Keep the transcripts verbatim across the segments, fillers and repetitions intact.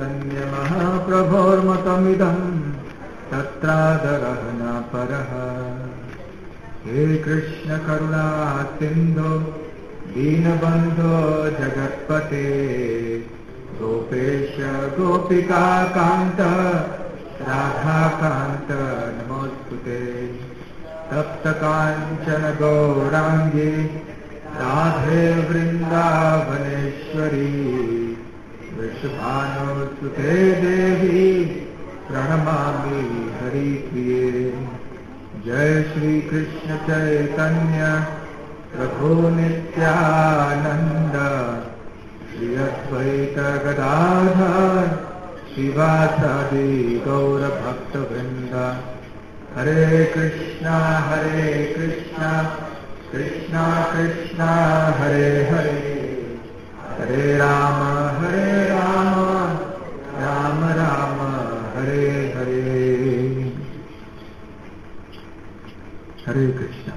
Chaitanya Mahaprabhormatamidam Tatradarah na paraha. He Krishna Karuna Sindhu Deenabandhu Jagatpate Gopesha Gopika Kanta Radha Kanta Namostute Tapta Kanchana Gaurangi Radhe Vrindavaneshwari Vrishabhanu Sute Devi Pranamami Hari Priye. Jai Shri Krishna Chaitanya Prabhu Nityananda Shri Advaita Gadadhar Shivasadi Gaura Bhakta Vrinda. Hare Krishna Hare Krishna Krishna Krishna Hare Hare Hare Rama Hare Rama Rama Rama Hare Hare. Hare Krishna.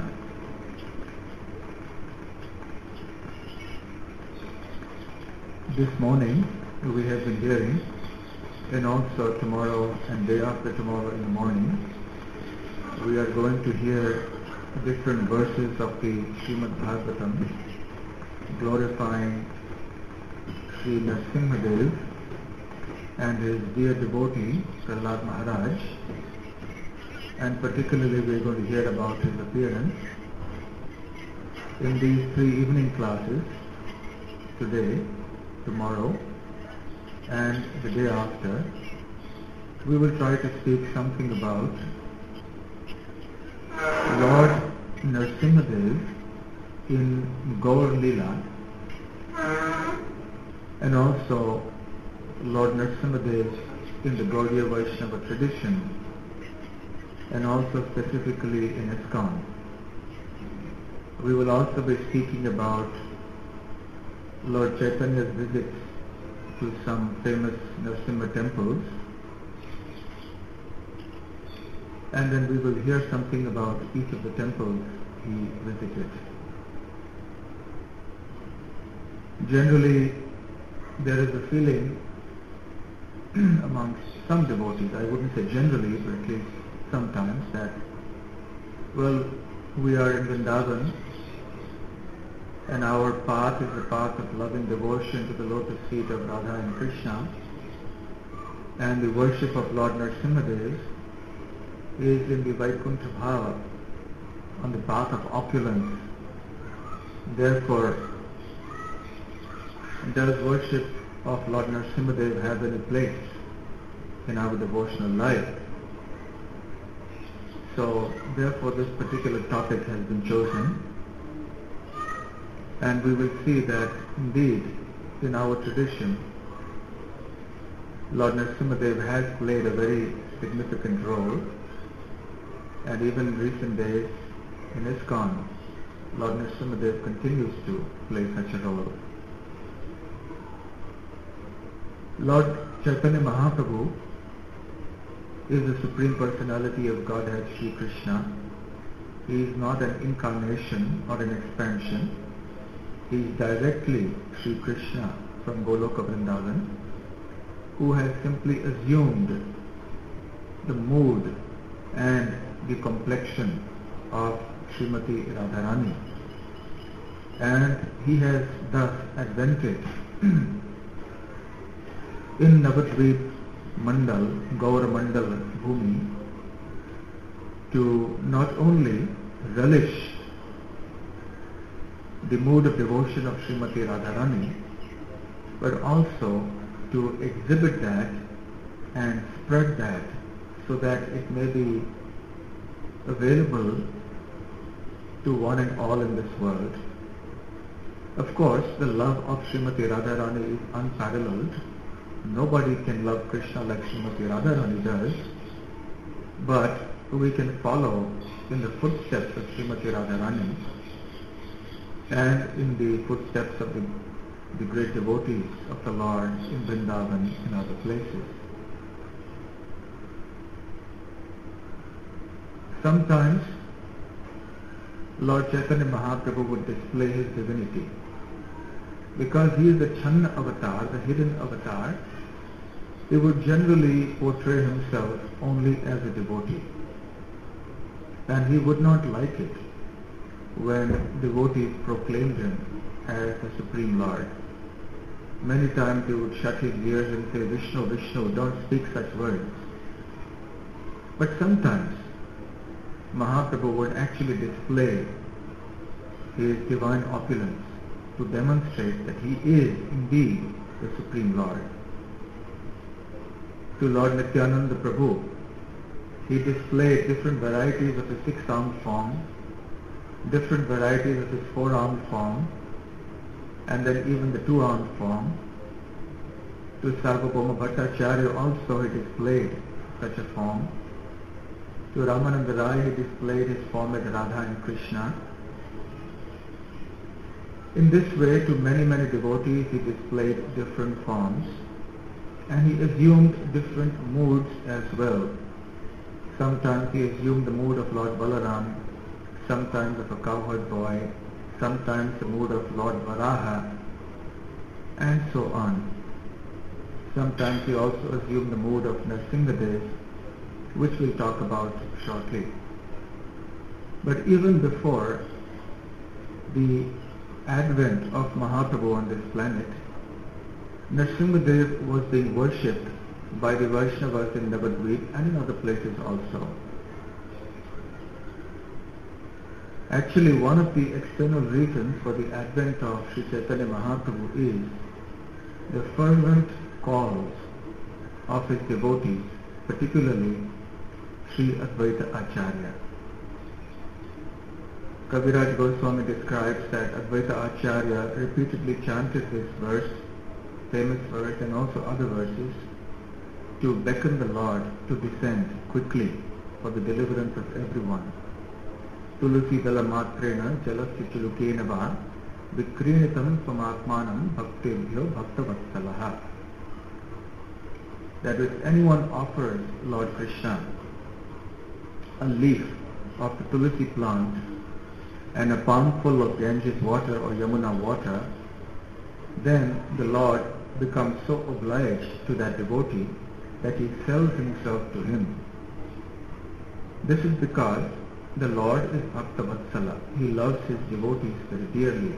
This morning we have been hearing, and also tomorrow and day after tomorrow in the morning, we are going to hear different verses of the Srimad Bhagavatam glorifying Sri Nrsimhadev and his dear devotee Prahlad Maharaj, and particularly we are going to hear about his appearance in these three evening classes today, tomorrow and the day after. We will try to speak something about Lord Nrsimhadev in Gaur Leela and also Lord Nrsimhadev in the Gaudiya Vaishnava tradition, and also specifically in ISKCON. We will also be speaking about Lord Chaitanya's visits to some famous Nrsimha temples, and then we will hear something about each of the temples he visited. Generally, there is a feeling amongst some devotees, I wouldn't say generally, but at least sometimes, that, well, we are in Vrindavan and our path is the path of loving devotion to the lotus feet of Radha and Krishna, and the worship of Lord Nrsimhadev is in the Vaikuntha Bhava, on the path of opulence. Therefore, does worship of Lord Nrsimhadev have any place in our devotional life? So, therefore this particular topic has been chosen, and we will see that indeed in our tradition Lord Nrsimhadev has played a very significant role, and even in recent days in ISKCON Lord Nrsimhadev continues to play such a role. Lord Chaitanya Mahaprabhu is the Supreme Personality of Godhead, Sri Krishna. He is not an incarnation or an expansion. He is directly Sri Krishna from Goloka Vrindavan, who has simply assumed the mood and the complexion of Srimati Radharani, and he has thus advented in Navadvip Mandal, Gaur Mandal Bhumi, to not only relish the mood of devotion of Srimati Radharani, but also to exhibit that and spread that so that it may be available to one and all in this world. Of course, the love of Srimati Radharani is unparalleled. Nobody can love Krishna like Srimati Radharani does, but we can follow in the footsteps of Srimati Radharani and in the footsteps of the, the great devotees of the Lord in Vrindavan and other places. Sometimes Lord Chaitanya Mahaprabhu would display his divinity. Because he is the Channa avatar, the hidden avatar, he would generally portray himself only as a devotee. And he would not like it when devotees proclaimed him as the Supreme Lord. Many times he would shut his ears and say, Vishnu, Vishnu, don't speak such words. But sometimes Mahaprabhu would actually display his divine opulence to demonstrate that he is indeed the Supreme Lord. To Lord Nityananda Prabhu, he displayed different varieties of his six-armed form, different varieties of his four-armed form, and then even the two-armed form. To Sarvabhauma Bhattacharya also he displayed such a form. To Ramananda Rai he displayed his form as Radha and Krishna. In this way, to many, many devotees he displayed different forms, and he assumed different moods as well. Sometimes he assumed the mood of Lord Balaram, sometimes of a cowherd boy, sometimes the mood of Lord Varaha, and so on. Sometimes he also assumed the mood of Nrsimhadev, which we'll talk about shortly. But even before the advent of Mahaprabhu on this planet, Nrsimhadev was being worshipped by the Vaishnavas in Navadvip and in other places also. Actually, one of the external reasons for the advent of Sri Chaitanya Mahaprabhu is the fervent calls of his devotees, particularly Sri Advaita Acharya. Kaviraj Goswami describes that Advaita Acharya repeatedly chanted this verse, famous verse, and also other verses to beckon the Lord to descend quickly for the deliverance of everyone. Tulasi dala matrena jalasya chulukena va vikrinitam swamatmanam bhaktebhyo bhaktavatsalaha. That if anyone offers Lord Krishna a leaf of the tulsi plant and a palmful of Ganges water or Yamuna water, then the Lord becomes so obliged to that devotee that he sells himself to him. This is because the Lord is Bhakta Vatsala. He loves his devotees very dearly.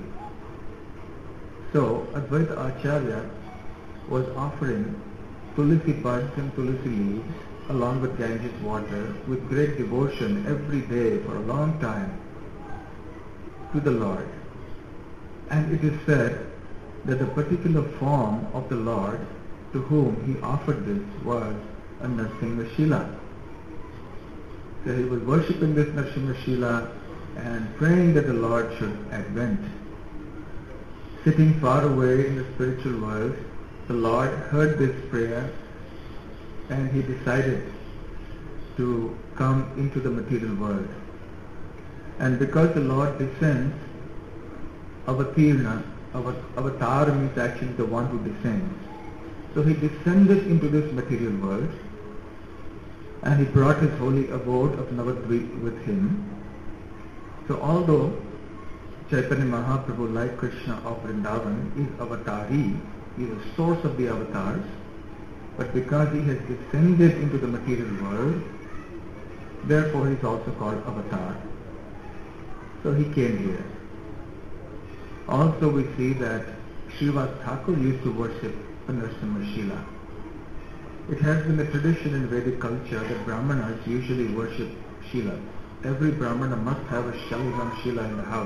So Advaita Acharya was offering tulsi buds and tulsi leaves along with Ganges water with great devotion every day for a long time to the Lord. And it is said that the particular form of the Lord to whom he offered this was a Nrsimha Shila. So he was worshipping this Nrsimha Shila and praying that the Lord should advent. Sitting far away in the spiritual world, the Lord heard this prayer and he decided to come into the material world. And because the Lord descends, Avatirna, Avatar means actually the one who descends. So he descended into this material world and he brought his holy abode of Navadvip with him. So although Chaitanya Mahaprabhu, like Krishna of Vrindavan, is avatari, he is the source of the avatars, but because he has descended into the material world, therefore he is also called avatar. So he came here. Also we see that Srivas Thakur used to worship Nrsimha Shila. It has been a tradition in Vedic culture that Brahmanas usually worship Shila. Every Brahmana must have a Shalinam Shila in the house.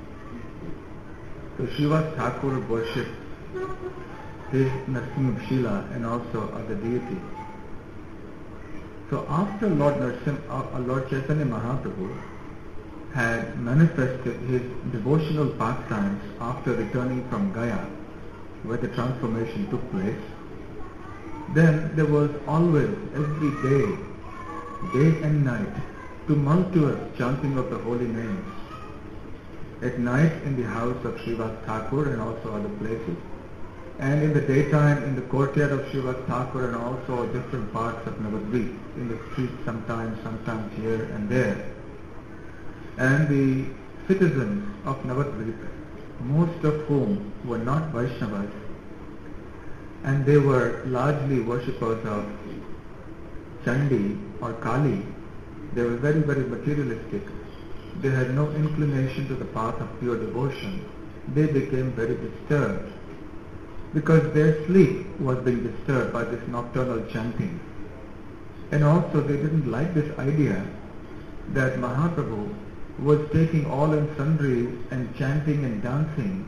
So Srivas Thakur worshipped his Nrsimha Shila and also other deities. So after Lord Narsim, uh, Lord Chaitanya Mahaprabhu had manifested his devotional pastimes after returning from Gaya, where the transformation took place, then there was always, every day, day and night, tumultuous chanting of the holy names. At night in the house of Srivas Thakur and also other places, and in the daytime in the courtyard of Srivas Thakur and also different parts of Navadvip, in the streets sometimes, sometimes here and there. And the citizens of Navadvip, most of whom were not Vaishnavas, and they were largely worshippers of Chandi or Kali. They were very, very materialistic. They had no inclination to the path of pure devotion. They became very disturbed because their sleep was being disturbed by this nocturnal chanting. And also they didn't like this idea that Mahaprabhu was taking all and sundry and chanting and dancing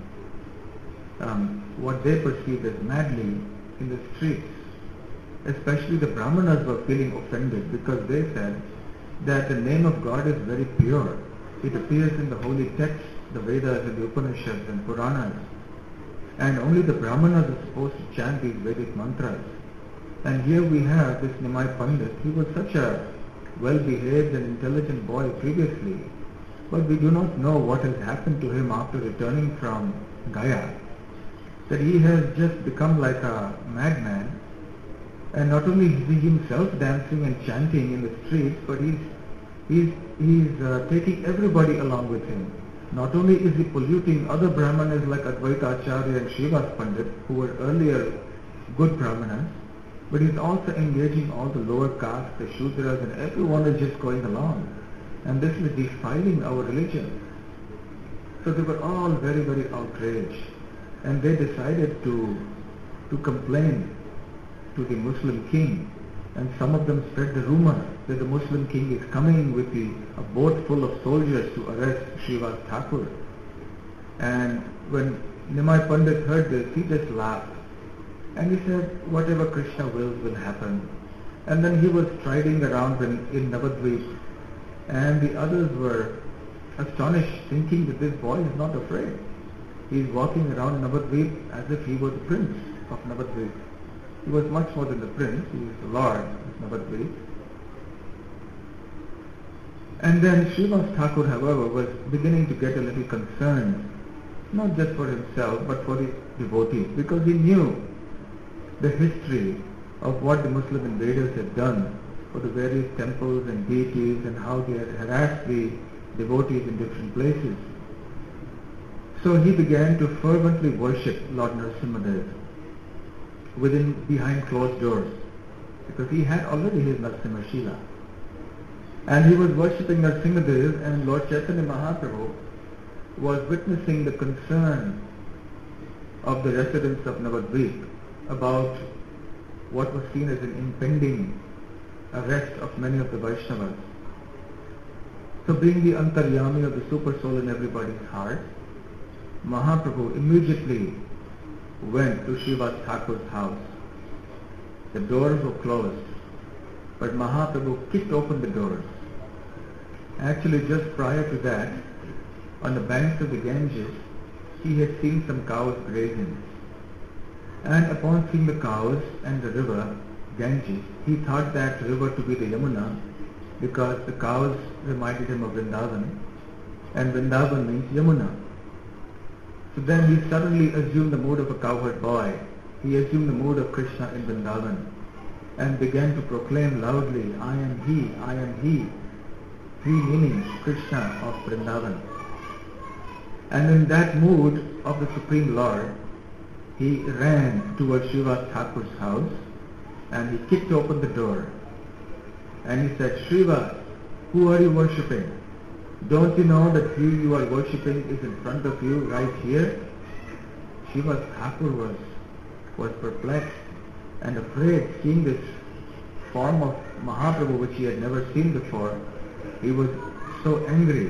um, what they perceived as madly in the streets. Especially the Brahmanas were feeling offended because they said that the name of God is very pure. It appears in the holy texts, the Vedas and the Upanishads and Puranas. And only the Brahmanas are supposed to chant these Vedic mantras. And here we have this Nimai Pandit. He was such a well-behaved and intelligent boy previously, but we do not know what has happened to him after returning from Gaya, that he has just become like a madman. And not only is he himself dancing and chanting in the streets, but he's, he's, he's uh, taking everybody along with him. Not only is he polluting other Brahmanas like Advaita Acharya and Srivas Pandit, who were earlier good Brahmanas, but he's also engaging all the lower castes, the Shudras, and everyone is just going along. And this is defiling our religion. So they were all very, very outraged. And they decided to, to complain to the Muslim king. And some of them spread the rumor that the Muslim king is coming with the, a boat full of soldiers to arrest Srivas Thakur. And when Nimai Pandit heard this, he just laughed. And he said, whatever Krishna wills will happen. And then he was striding around in, in Navadvip. And the others were astonished, thinking that this boy is not afraid. He is walking around Navadvip as if he was the prince of Navadvip. He was much more than the prince, he was the lord of Navadvip. And then Srivas Thakur, however, was beginning to get a little concerned, not just for himself, but for the devotees, because he knew the history of what the Muslim invaders had done for the various temples and deities and how they had harassed the devotees in different places. So he began to fervently worship Lord Narasimhadev within, behind closed doors, because he had already his Narasimha Shila. And he was worshipping Narasimhadev, and Lord Chaitanya Mahaprabhu was witnessing the concern of the residents of Navadvip about what was seen as an impending arrest of many of the Vaishnavas. So being the Antaryami of the Super Soul in everybody's heart, Mahaprabhu immediately went to Srivas Thakur's house. The doors were closed, but Mahaprabhu kicked open the doors. Actually, just prior to that, on the banks of the Ganges, he had seen some cows grazing. And upon seeing the cows and the river, Ganges, he thought that river to be the Yamuna, because the cows reminded him of Vrindavan, and Vrindavan means Yamuna. So then he suddenly assumed the mood of a cowherd boy. He assumed the mood of Krishna in Vrindavan and began to proclaim loudly, I am he, I am he, he meaning Krishna of Vrindavan. And in that mood of the Supreme Lord, he ran towards Srivas Thakur's house and he kicked open the door. And he said, Srivas, who are you worshipping? Don't you know that he you are worshipping is in front of you right here? Srivas Thakur was, was perplexed and afraid, seeing this form of Mahaprabhu which he had never seen before. He was so angry.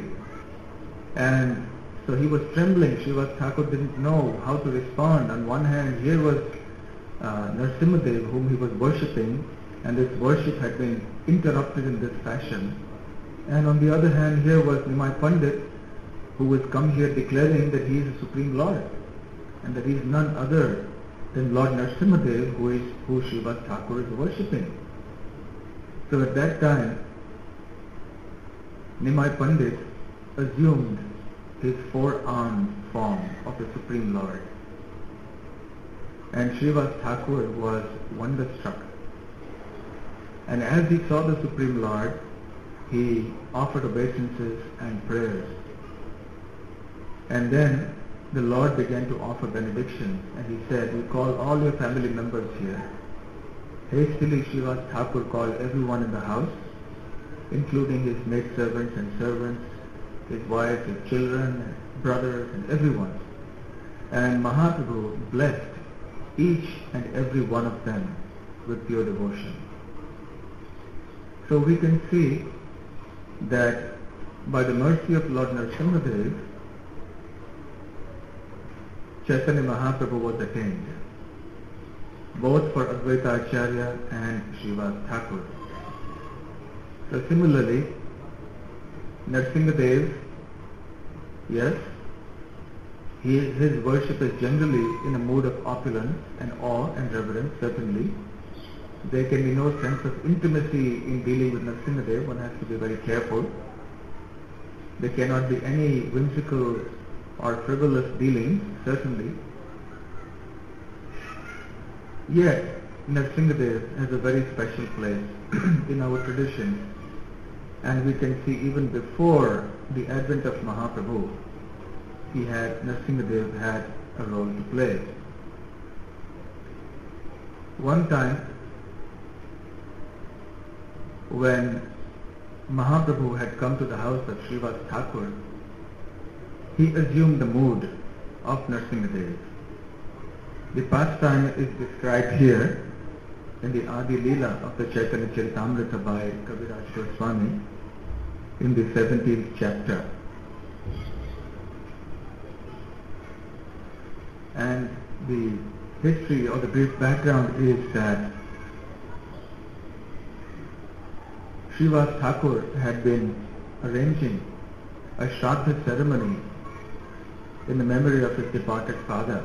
And so he was trembling. Srivas Thakur didn't know how to respond. On one hand, here was uh, Narasimhadev, whom he was worshipping, and this worship had been interrupted in this fashion. And on the other hand, here was Nimai Pandit, who was come here declaring that he is the Supreme Lord, and that he is none other than Lord Narasimhadev, who is who Srivas Thakur is worshipping. So at that time, Nimai Pandit assumed his four-armed form of the Supreme Lord. And Srivas Thakur was wonderstruck. And as he saw the Supreme Lord, he offered obeisances and prayers. And then the Lord began to offer benedictions, and he said, "You call all your family members here." Hastily Srivas Thakur called everyone in the house, including his maidservants and servants, his wife, his children, brothers, and everyone. And Mahaprabhu blessed each and every one of them with pure devotion. So we can see that by the mercy of Lord Nrsimhadev, Chaitanya Mahaprabhu was attained, both for Advaita Acharya and Srivas Thakur. So similarly, Nrsimhadev, yes, he, his worship is generally in a mood of opulence and awe and reverence, certainly. There can be no sense of intimacy in dealing with Nrsimhadev. One has to be very careful. There cannot be any whimsical or frivolous dealings, certainly. Yet, Nrsimhadev has a very special place in our tradition, and we can see even before the advent of Mahaprabhu, he had, Nrsimhadev had a role to play. One time, when Mahaprabhu had come to the house of Srivas Thakur, he assumed the mood of Nrsimhadev. The pastime is described here in the Adi Leela of the Chaitanya Charitamrita by Kaviraj Goswami in the seventeenth chapter. And the history or the brief background is that Srivas Thakur had been arranging a Shraddha ceremony in the memory of his departed father.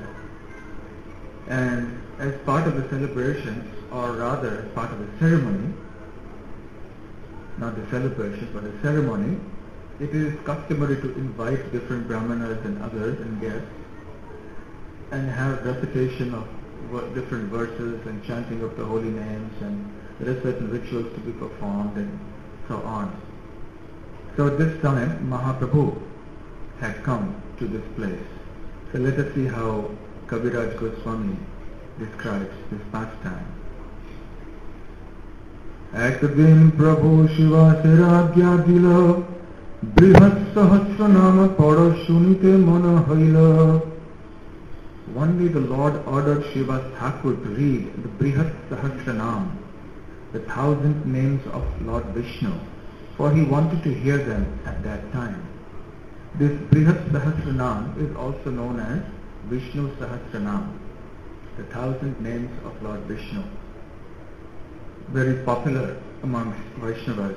And as part of the celebrations, or rather as part of the ceremony, not the celebration but the ceremony, it is customary to invite different brahmanas and others and guests and have recitation of different verses and chanting of the holy names, and there are certain rituals to be performed and so on. So at this time Mahaprabhu had come to this place. So let us see how Kaviraj Goswami describes this pastime. Ek din Prabhu Shiva se ragya dila, Brihat Sahasra Nama Pada Shunite Mana Haila. One day the Lord ordered Srivas Thakur to read the Brihat Sahasranam, the thousand names of Lord Vishnu, for he wanted to hear them at that time. This Brihat Sahasranam is also known as Vishnu Sahasranam, the thousand names of Lord Vishnu, very popular amongst Vaishnavas.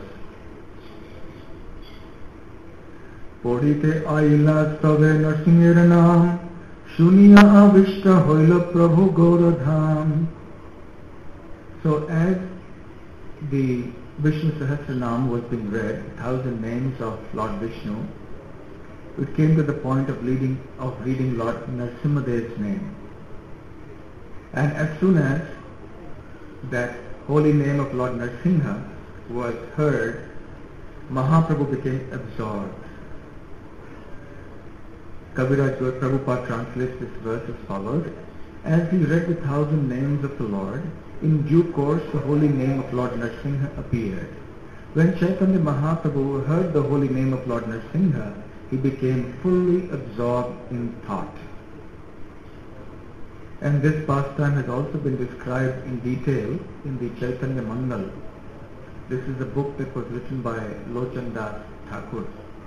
Podite aila stave Narsingher naam, Shuniya avishta hoila Prabhu Gauradham. So as the Vishnu Sahasranam was being read, thousand names of Lord Vishnu, it came to the point of reading, of reading Lord Nrsimhadev's name. And as soon as that holy name of Lord Nrsimha was heard, Mahaprabhu became absorbed. Kaviraj Prabhupada translates this verse as follows: as he read the thousand names of the Lord, in due course the holy name of Lord Nrsimha appeared. When Chaitanya Mahaprabhu heard the holy name of Lord Nrsimha, he became fully absorbed in thought. And this pastime has also been described in detail in the Chaitanya Mangal. This is a book that was written by Lochan Das Thakur.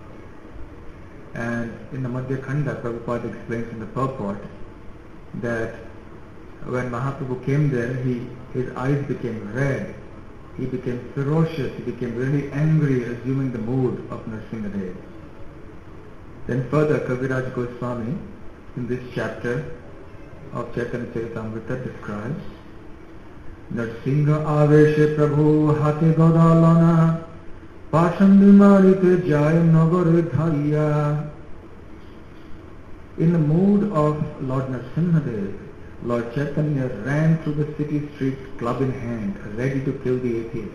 And in the Madhya Khanda, Prabhupada explains in the purport that when Mahaprabhu came there, he, his eyes became red, he became ferocious, he became really angry, assuming the mood of Nrsimhadev. Then further, Kaviraj Goswami, in this chapter of Chaitanya Charitamrita, describes Narsingha aveshe Prabhu hate godalana, Pashandi marite jai nagare dhaiya. In the mood of Lord Nrsimhadev, Lord Chaitanya ran through the city streets, club in hand, ready to kill the atheists.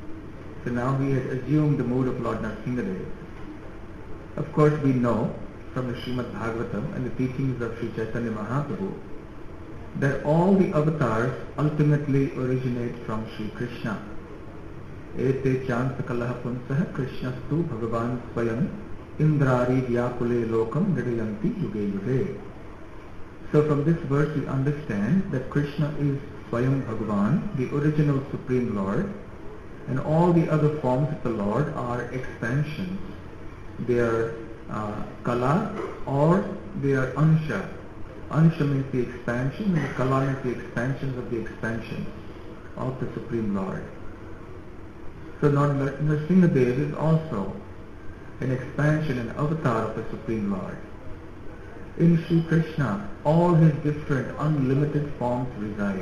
So now he has assumed the mood of Lord Nrsimhadev. Of course we know from the Srimad Bhagavatam and the teachings of Sri Chaitanya Mahaprabhu that all the avatars ultimately originate from Sri Krishna. Ete chansakalah punsah krishnastu bhagavan swayam indrari vyakule lokam nridayanti yuge yuge. So from this verse we understand that Krishna is Swayam Bhagavan, the original Supreme Lord, and all the other forms of the Lord are expansions. They are uh, Kala or they are Ansha. Ansha means the expansion and Kala means the expansions of the expansions of the Supreme Lord. So Nrsimhadev is also an expansion and avatar of the Supreme Lord. In Sri Krishna, all his different unlimited forms reside.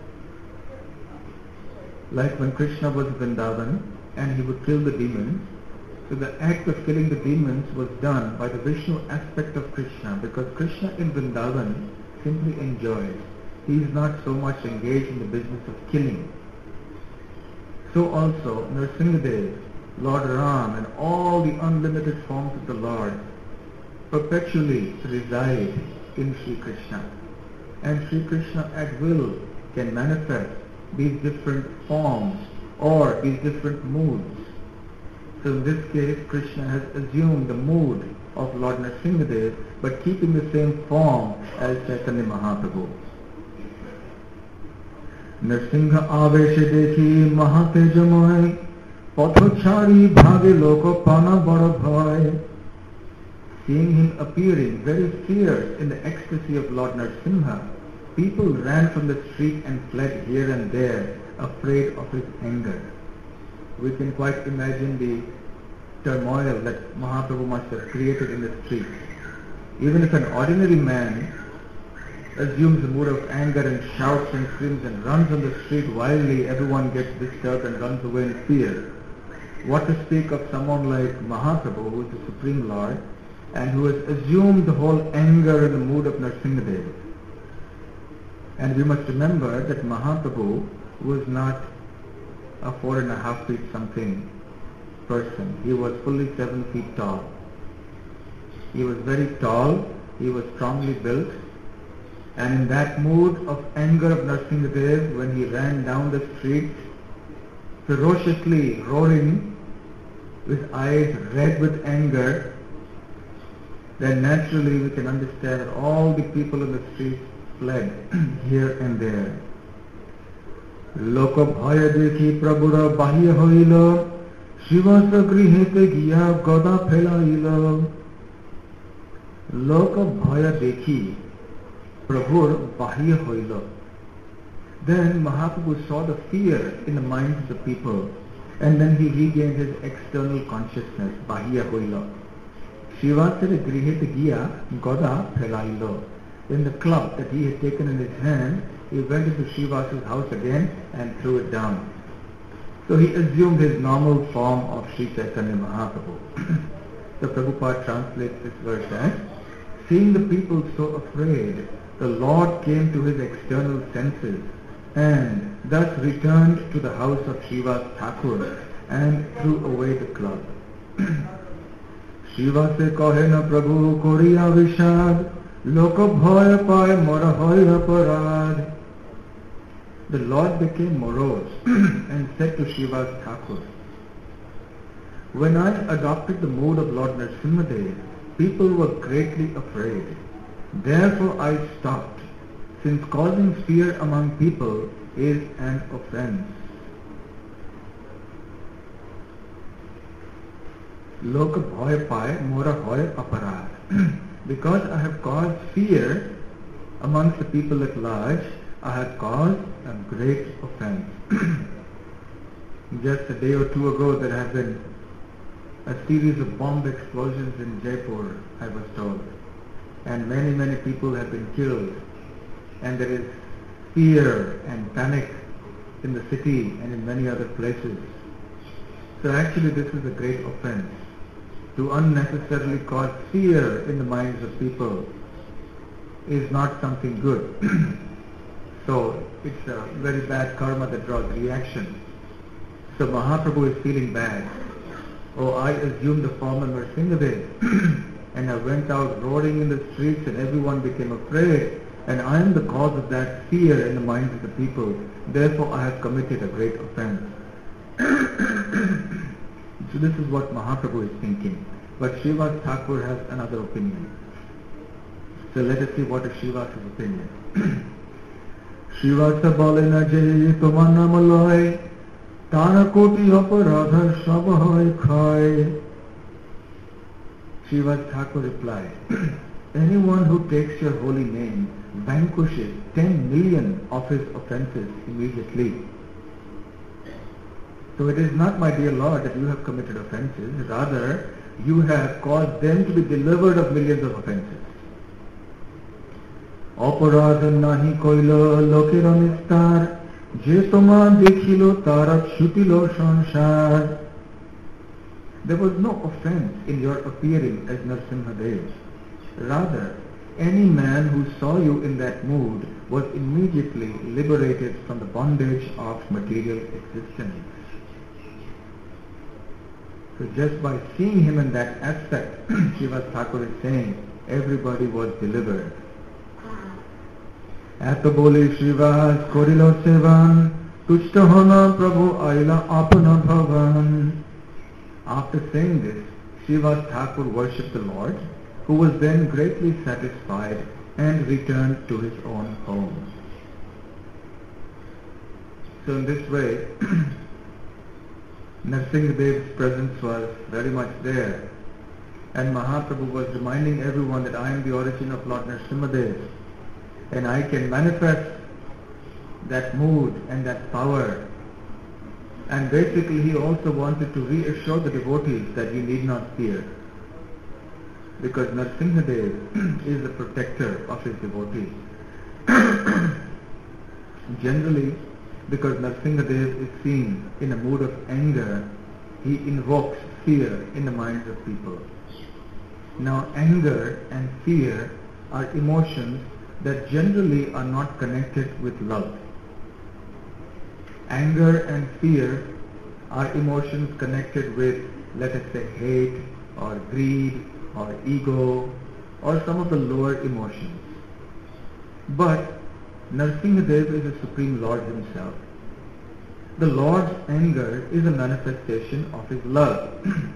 Like when Krishna was in Vrindavan and he would kill the demons, so the act of killing the demons was done by the Vishnu aspect of Krishna, because Krishna in Vrindavan simply enjoys. He is not so much engaged in the business of killing. So also Nrsimhadev, Lord Ram and all the unlimited forms of the Lord perpetually reside in Sri Krishna. And Sri Krishna at will can manifest these different forms or these different moods. So in this case, Krishna has assumed the mood of Lord Nrsimhadev, but keeping the same form as Chaitanya Mahaprabhu. Nrsimha aveshe dekhi mahatejamoy pathochari bhage loko pana bada bhoy. Seeing him appearing very fierce in the ecstasy of Lord Nrsimha, people ran from the street and fled here and there, afraid of his anger. We can quite imagine the turmoil that Mahaprabhu must have created in the streets. Even if an ordinary man assumes a mood of anger and shouts and screams and runs on the street wildly, everyone gets disturbed and runs away in fear. What to speak of someone like Mahaprabhu, who is the Supreme Lord, and who has assumed the whole anger and the mood of Nrsimhadev. And we must remember that Mahaprabhu was not a four and a half feet something person. He was fully seven feet tall. He was very tall, he was strongly built, and in that mood of anger of Nrsimhadev, when he ran down the street, ferociously roaring, with eyes red with anger, then naturally we can understand that all the people in the streets fled here and there. Loka bhaya dekhi prabhura bahya hoila, Shivasa grihete giya goda phelaila. Loka bhaya dekhi prabhura bahya hoila. Then Mahaprabhu saw the fear in the minds of the people, and then he regained his external consciousness, bahya hoila. Shivasara grihete giya goda phelaila. Then the club that he had taken in his hand, he went into Srivasa's house again and threw it down. So he assumed his normal form of Sri Chaitanya Mahaprabhu. So Prabhupada translates this verse as, seeing the people so afraid, the Lord came to his external senses and thus returned to the house of Srivas Thakur and threw away the club. Srivase kahe na Prabhu koriya vishad, Loka bhaya paye mora hoya parad. The Lord became morose and said to Srivas Thakur, when I adopted the mood of Lord Nrsimhadev, people were greatly afraid. Therefore I stopped, since causing fear among people is an offense. Loka bhaya paye mora hoya aparad. Because I have caused fear amongst the people at large, I have caused a great offense. Just a day or two ago there have been a series of bomb explosions in Jaipur, I was told. And many, many people have been killed. And there is fear and panic in the city and in many other places. So actually this is a great offense. To unnecessarily cause fear in the minds of people is not something good. So it's a very bad karma that draws reaction. So Mahaprabhu is feeling bad. Oh, I assumed the form of Nrsimhadev and I went out roaring in the streets and everyone became afraid, and I am the cause of that fear in the minds of the people. Therefore I have committed a great offense. So this is what Mahaprabhu is thinking. But Srivas Thakur has another opinion. So let us see what is Srivas' opinion. Srivasa bolena je tomar naam loy, tara koti aparadha sab hoy khay. Srivas Thakur replied, anyone who takes your holy name vanquishes ten million of his offences immediately. So it is not, my dear Lord, that you have committed offences, rather you have caused them to be delivered of millions of offences. Aparadha nahi koilo lokera nistar, je toma dekhilo tarak shutilo sanshar. There was no offense in your appearing as Narasimhadev. Rather, any man who saw you in that mood was immediately liberated from the bondage of material existence. So just by seeing him in that aspect, Srivas Thakur is saying, everybody was delivered. Eto boli Srivas korilo sevan, tushta hona Prabhu aila apana bhavan. After saying this, Srivas Thakur worshipped the Lord, who was then greatly satisfied and returned to his own home. So in this way, Narasimhadev's presence was very much there, and Mahaprabhu was reminding everyone that I am the origin of Lord Narasimhadev, and I can manifest that mood and that power. And basically he also wanted to reassure the devotees that you need not fear, because Narasimhadev is the protector of his devotees. Generally, because Narasimhadev is seen in a mood of anger, he invokes fear in the minds of people. Now anger and fear are emotions that generally are not connected with love. Anger and fear are emotions connected with, let us say, hate or greed or ego or some of the lower emotions. But Narasimhadev is the Supreme Lord himself. The Lord's anger is a manifestation of his love.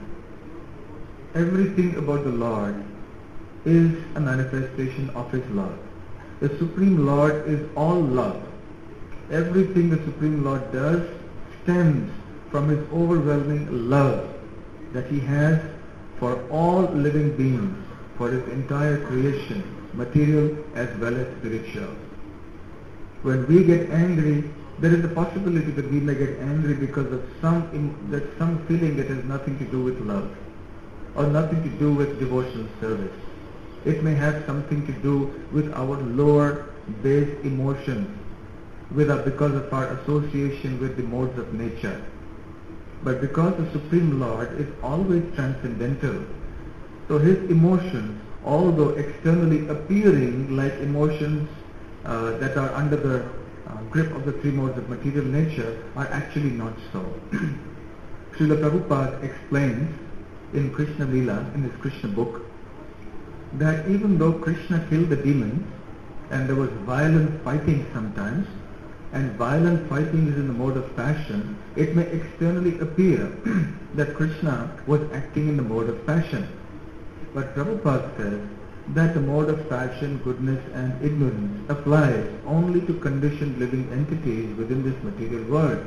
Everything about the Lord is a manifestation of his love. The Supreme Lord is all love. Everything the Supreme Lord does stems from his overwhelming love that he has for all living beings, for his entire creation, material as well as spiritual. When we get angry, there is a possibility that we may get angry because of some in, that some feeling that has nothing to do with love or nothing to do with devotional service. It may have something to do with our lower base emotions, with our, because of our association with the modes of nature. But because the Supreme Lord is always transcendental, so his emotions, although externally appearing like emotions uh, that are under the uh, grip of the three modes of material nature, are actually not so. Srila Prabhupada explains in Krishna Leela, in his Krishna book, that even though Krishna killed the demons, and there was violent fighting sometimes, and violent fighting is in the mode of passion, it may externally appear that Krishna was acting in the mode of passion. But Prabhupada says that the mode of passion, goodness and ignorance applies only to conditioned living entities within this material world.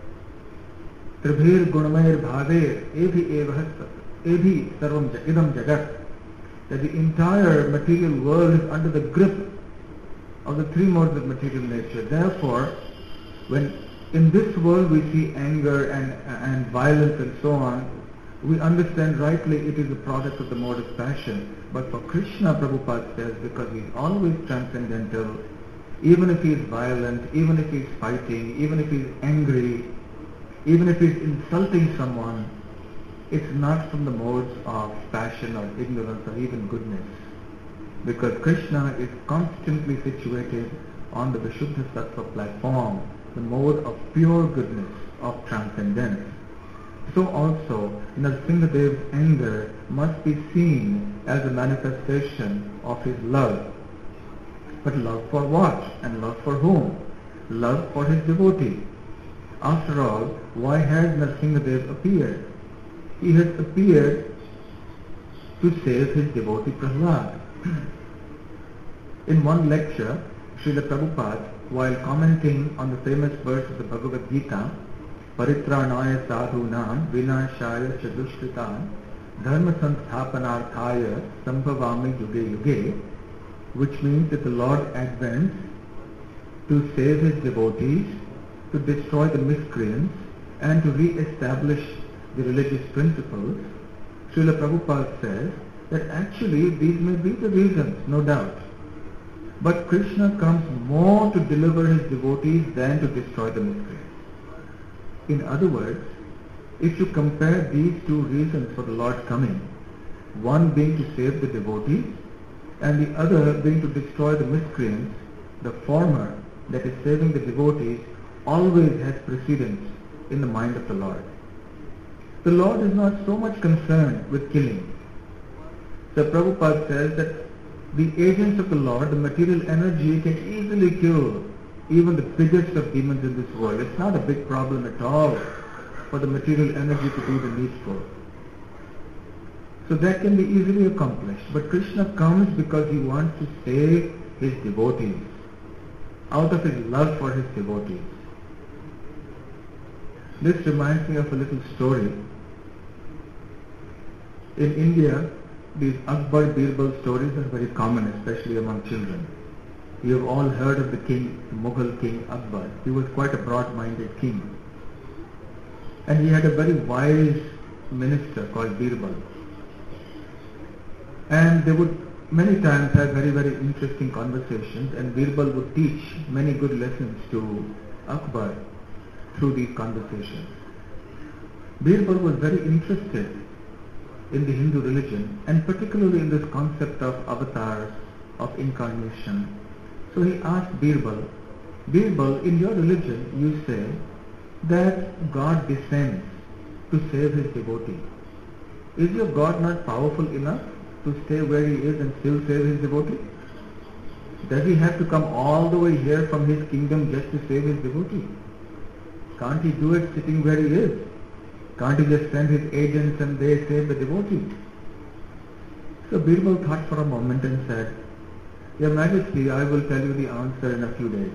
Tribhir gunamair bhaver evi evah evi sarvam idam jagat. That the entire material world is under the grip of the three modes of material nature. Therefore, when in this world we see anger and, and violence and so on, we understand rightly it is a product of the mode of passion. But for Krishna, Prabhupada says, because he is always transcendental, even if he is violent, even if he is fighting, even if he is angry, even if he is insulting someone, it's not from the modes of passion or ignorance or even goodness. Because Krishna is constantly situated on the Vishuddha Sattva platform, the mode of pure goodness, of transcendence. So also Narasimhadev's anger must be seen as a manifestation of his love. But love for what? And love for whom? Love for his devotee. After all, why has Narasimhadev appeared? He has appeared to save his devotee Prahlad. In one lecture, Srila Prabhupada, while commenting on the famous verse of the Bhagavad Gita, Paritranaya sadhunam vinashaya chadushritam dharma sansthapanarthaya sambhavami yuge yuge, which means that the Lord advents to save his devotees, to destroy the miscreants, and to re-establish the religious principles, Srila Prabhupada says that actually these may be the reasons, no doubt. But Krishna comes more to deliver his devotees than to destroy the miscreants. In other words, if you compare these two reasons for the Lord coming, one being to save the devotees and the other being to destroy the miscreants, the former, that is saving the devotees, always has precedence in the mind of the Lord. The Lord is not so much concerned with killing. So Prabhupada says that the agents of the Lord, the material energy, can easily kill even the biggest of demons in this world. It's not a big problem at all for the material energy to do the needful. So that can be easily accomplished. But Krishna comes because he wants to save his devotees, out of his love for his devotees. This reminds me of a little story. In India, these Akbar Birbal stories are very common, especially among children. You have all heard of the king, the Mughal king Akbar. He was quite a broad-minded king. And he had a very wise minister called Birbal. And they would many times have very, very interesting conversations, and Birbal would teach many good lessons to Akbar through these conversations. Birbal was very interested in the Hindu religion, and particularly in this concept of avatars, of incarnation. So he asked Birbal, Birbal, in your religion you say that God descends to save his devotee. Is your God not powerful enough to stay where he is and still save his devotee? Does he have to come all the way here from his kingdom just to save his devotee? Can't he do it sitting where he is? Can't he just send his agents and they save the devotee? So Birbal thought for a moment and said, Your Majesty, I will tell you the answer in a few days.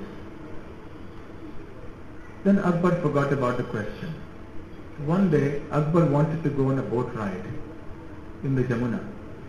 Then Akbar forgot about the question. One day, Akbar wanted to go on a boat ride in the Jamuna.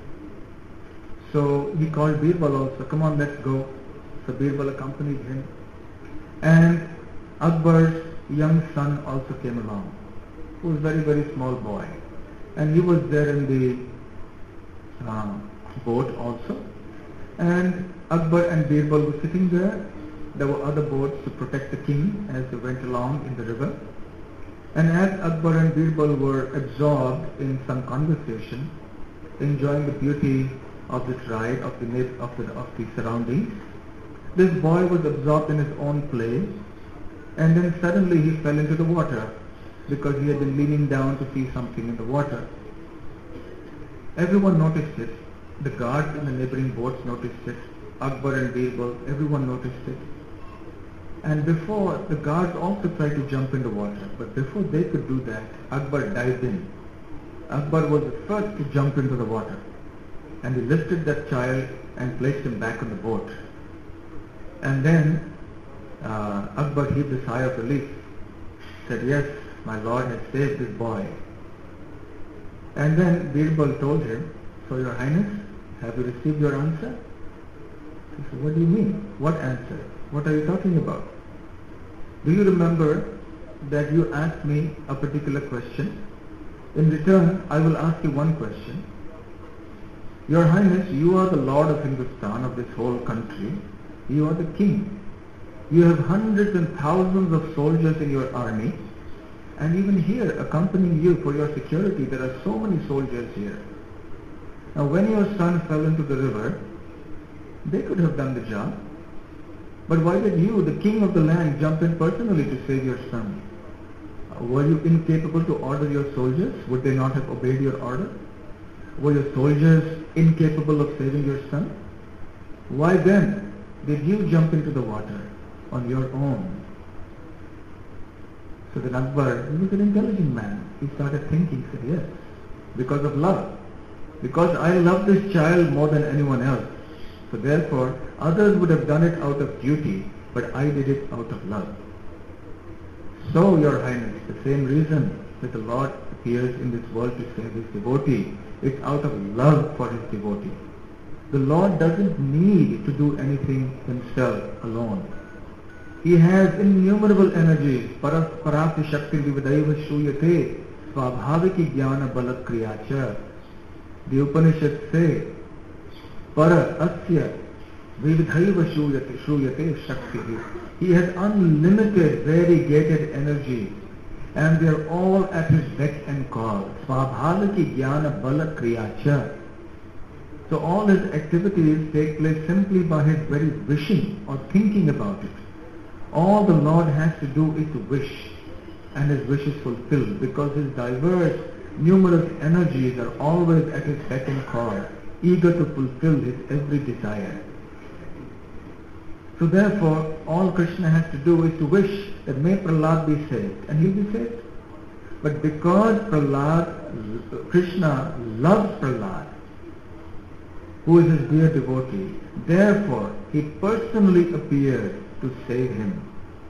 So he called Birbal also, come on, let's go. So Birbal accompanied him. And Akbar's young son also came along, who was a very, very small boy. And he was there in the uh, boat also. And Akbar and Birbal were sitting there. There were other boats to protect the king as they went along in the river. And as Akbar and Birbal were absorbed in some conversation, enjoying the beauty of this ride, of the, of the, of the surroundings, this boy was absorbed in his own play, and then suddenly he fell into the water because he had been leaning down to see something in the water. Everyone noticed it. The guards in the neighboring boats noticed it. Akbar and Birbal, everyone noticed it. And before, the guards also tried to jump in the water, but before they could do that, Akbar dived in. Akbar was the first to jump into the water, and he lifted that child and placed him back on the boat. And then uh, Akbar heaved a sigh of relief, said, yes, my Lord has saved this boy. And then Birbal told him, so Your Highness, have you received your answer? He said, what do you mean? What answer? What are you talking about? Do you remember that you asked me a particular question? In return, I will ask you one question. Your Highness, you are the Lord of Hindustan, of this whole country. You are the king. You have hundreds and thousands of soldiers in your army. And even here, accompanying you for your security, there are so many soldiers here. Now when your son fell into the river, they could have done the job. But why did you, the king of the land, jump in personally to save your son? Were you incapable to order your soldiers? Would they not have obeyed your order? Were your soldiers incapable of saving your son? Why then did you jump into the water on your own? So then Akbar, he was an intelligent man. He started thinking, he said, yes, because of love. Because I love this child more than anyone else. So therefore, others would have done it out of duty, but I did it out of love. So, Your Highness, the same reason that the Lord appears in this world to save his devotee, it's out of love for his devotee. The Lord doesn't need to do anything himself alone. He has innumerable energies. Parati Shakti Vivadaiva Shuyate Svabhaviki Jnana Balak Kriyacha. The Upanishads say, Para Asya Vivadaiva Shuyate Shuyate Shakti. He has unlimited, variegated energy, and they are all at his beck and call. Svabhaviki Jnana Balak Kriyacha. So all his activities take place simply by his very wishing or thinking about it. All the Lord has to do is to wish, and his wish is fulfilled, because his diverse, numerous energies are always at his beck and call, eager to fulfill his every desire. So therefore, all Krishna has to do is to wish that may Prahlad be saved, and he'll be saved. But because Prahlad, Krishna loves Prahlad, who is his dear devotee, therefore he personally appeared to save him.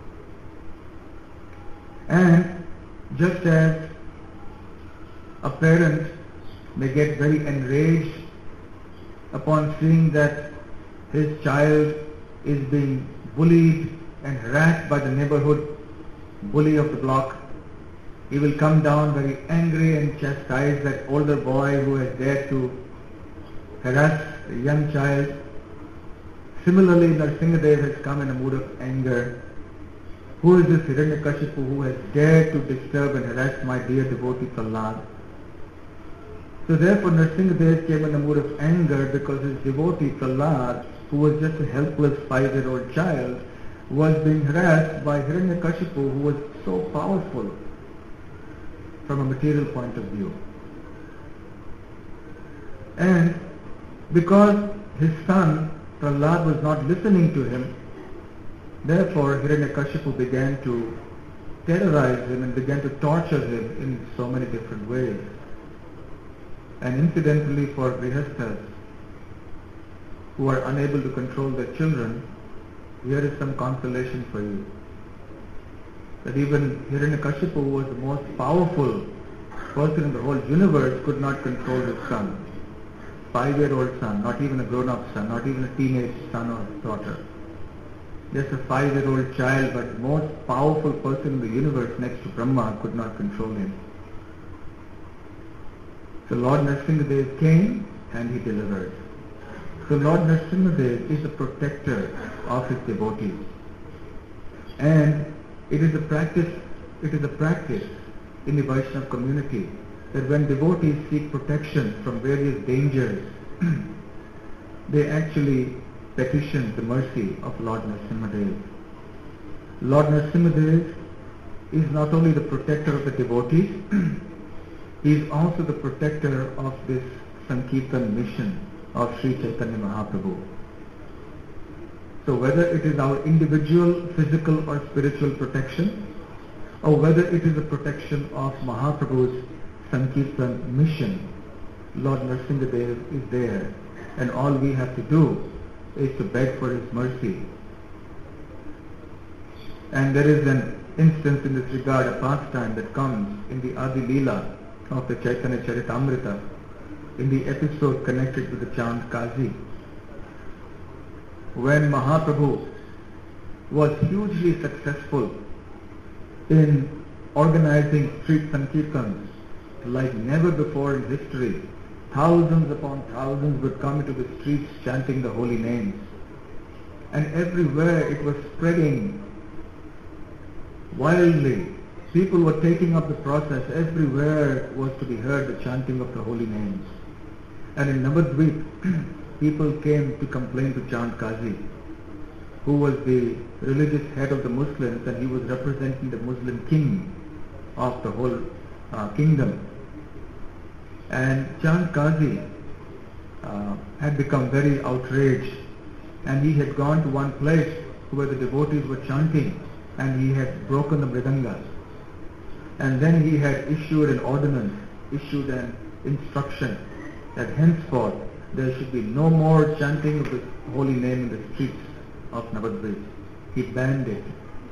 And just as a parent may get very enraged upon seeing that his child is being bullied and harassed by the neighborhood bully of the block, he will come down very angry and chastise that older boy who has dared to harass a young child. Similarly, Nrsimhadev has come in a mood of anger. Who is this Hiranyakashipu who has dared to disturb and harass my dear devotee Prahlad? So therefore Nrsimhadev came in a mood of anger because his devotee Prahlad, who was just a helpless five-year-old child, was being harassed by Hiranyakashipu, who was so powerful from a material point of view. And because his son Prahlad was not listening to him, therefore Hiranyakashipu began to terrorize him and began to torture him in so many different ways. And incidentally, for grihasthas who are unable to control their children, here is some consolation for you. That even Hiranyakashipu, who was the most powerful person in the whole universe, could not control his son. Five-year-old son, not even a grown-up son, not even a teenage son or daughter. Just a five-year-old child, but the most powerful person in the universe next to Brahma could not control him. So Lord Nrsimhadev came and he delivered. So Lord Nrsimhadev is the protector of his devotees. And it is a practice, it is a practice in the Vaishnava community that when devotees seek protection from various dangers, they actually petition the mercy of Lord Nrsimhadev. Lord Nrsimhadev is not only the protector of the devotees, he is also the protector of this Sankirtan mission of Sri Chaitanya Mahaprabhu. So whether it is our individual, physical or spiritual protection, or whether it is the protection of Mahaprabhu's Sankirtan mission, Lord Nrsimhadev is there, and all we have to do is to beg for his mercy. And there is an instance in this regard, a pastime that comes in the Adi Leela of the Chaitanya Charitamrita, in the episode connected with the chant Kazi, when Mahaprabhu was hugely successful in organizing street Sankirtans like never before in history. Thousands upon thousands would come into the streets chanting the holy names. And everywhere it was spreading wildly. People were taking up the process. Everywhere was to be heard the chanting of the holy names. And in Navadvip, people came to complain to Chand Kazi, who was the religious head of the Muslims, and he was representing the Muslim king of the whole uh, kingdom. And Chand Kazi uh, had become very outraged, and he had gone to one place where the devotees were chanting, and he had broken the mridanga. And then he had issued an ordinance, issued an instruction that henceforth there should be no more chanting of the holy name in the streets of Navadvip. He banned it.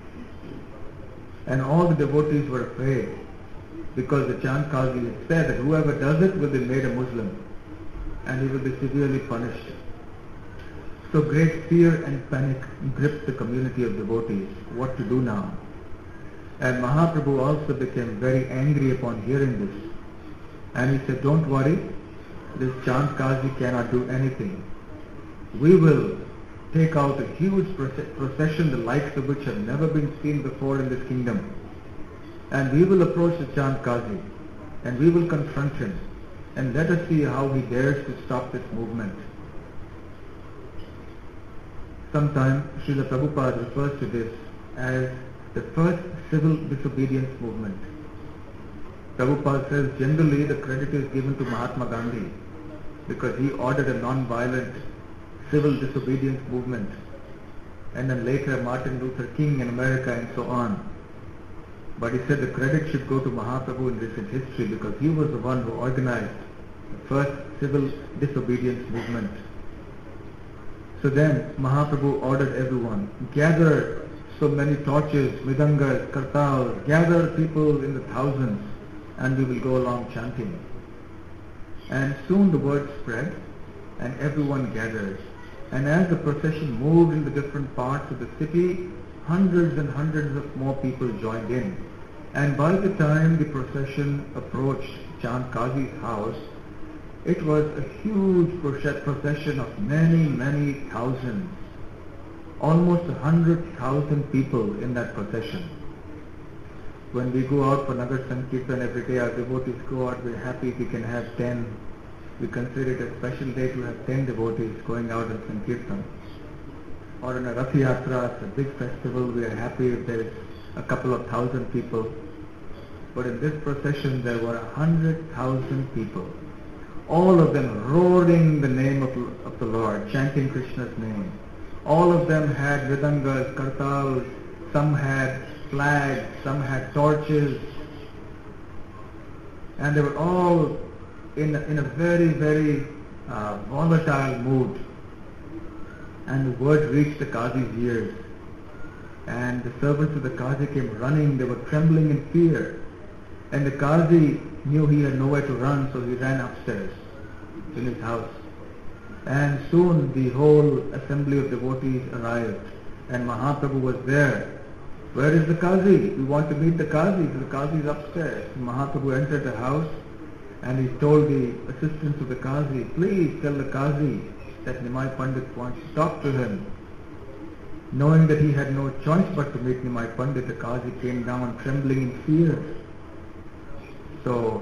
And all the devotees were afraid, because the Chand Kazi had said that whoever does it will be made a Muslim and he will be severely punished. So great fear and panic gripped the community of devotees. What to do now? And Mahaprabhu also became very angry upon hearing this. And he said, don't worry, this Chand Kazi cannot do anything. We will take out a huge procession, the likes of which have never been seen before in this kingdom. And we will approach the Chand Kazi, and we will confront him, and let us see how he dares to stop this movement. Sometimes Srila Prabhupada refers to this as the first civil disobedience movement. Prabhupada says generally the credit is given to Mahatma Gandhi because he ordered a non-violent civil disobedience movement, and then later Martin Luther King in America and so on. But he said the credit should go to Mahaprabhu in recent history because he was the one who organized the first civil disobedience movement. So then Mahaprabhu ordered everyone, gather so many torches, mridangas, kartals, gather people in the thousands, and we will go along chanting. And soon the word spread and everyone gathered. And as the procession moved in the different parts of the city, hundreds and hundreds of more people joined in. And by the time the procession approached Chand Kazi's house, it was a huge procession of many, many thousands. Almost a hundred thousand people in that procession. When we go out for Nagar Sankirtan every day, our devotees go out, we're happy if we can have ten. We consider it a special day to have ten devotees going out in Sankirtan. Or in a Rath Yatra, it's a big festival, we are happy if there is a couple of thousand people. But in this procession there were a hundred thousand people. All of them roaring the name of, of the Lord, chanting Krishna's name. All of them had mridangas, kartals, some had flags, some had torches. And they were all in, in a very, very uh, volatile mood. And the word reached the Qazi's ears. And the servants of the Qazi came running, they were trembling in fear. And the Qazi knew he had nowhere to run, so he ran upstairs in his house. And soon the whole assembly of devotees arrived, and Mahaprabhu was there. Where is the Qazi? We want to meet the Qazi. So the Qazi is upstairs. And Mahaprabhu entered the house, and he told the assistants of the Qazi, please tell the Qazi that Nimai Pandit wants to talk to him. Knowing that he had no choice but to meet Nimai Pandit, the Qazi came down trembling in fear. So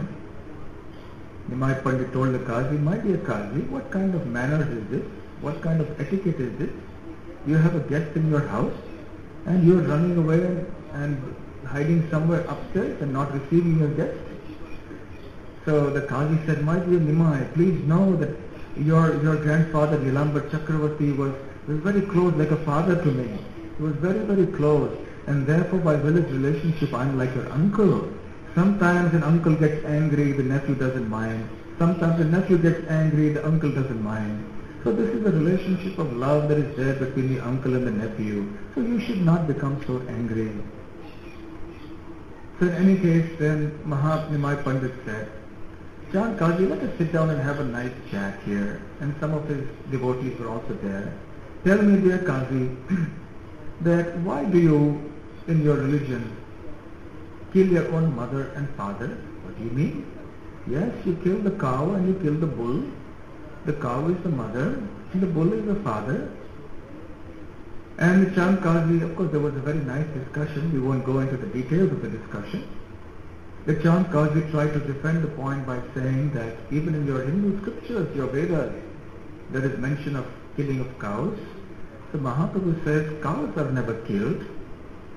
Nimai Pandit told the Qazi, my dear Qazi, what kind of manners is this? What kind of etiquette is this? You have a guest in your house and you are running away and, and hiding somewhere upstairs and not receiving your guest. So the Qazi said, my dear Nimai, please know that your your grandfather Nilambar Chakravarti was, was very close, like a father to me. He was very, very close, and therefore by village relationship I am like your uncle. Sometimes an uncle gets angry, the nephew doesn't mind. Sometimes the nephew gets angry, the uncle doesn't mind. So this is a relationship of love that is there between the uncle and the nephew. So you should not become so angry. So in any case, then Mahatma Pandit said, Chand Kazi, let us sit down and have a nice chat here. And some of his devotees were also there. Tell me, dear Kazi, that why do you, in your religion, kill your own mother and father? What do you mean? Yes, you kill the cow and you kill the bull. The cow is the mother and the bull is the father. And the Chand Kazi, of course there was a very nice discussion. We won't go into the details of the discussion. The Chand Kazi tried to defend the point by saying that even in your Hindu scriptures, your Vedas, there is mention of killing of cows. So Mahaprabhu says cows are never killed.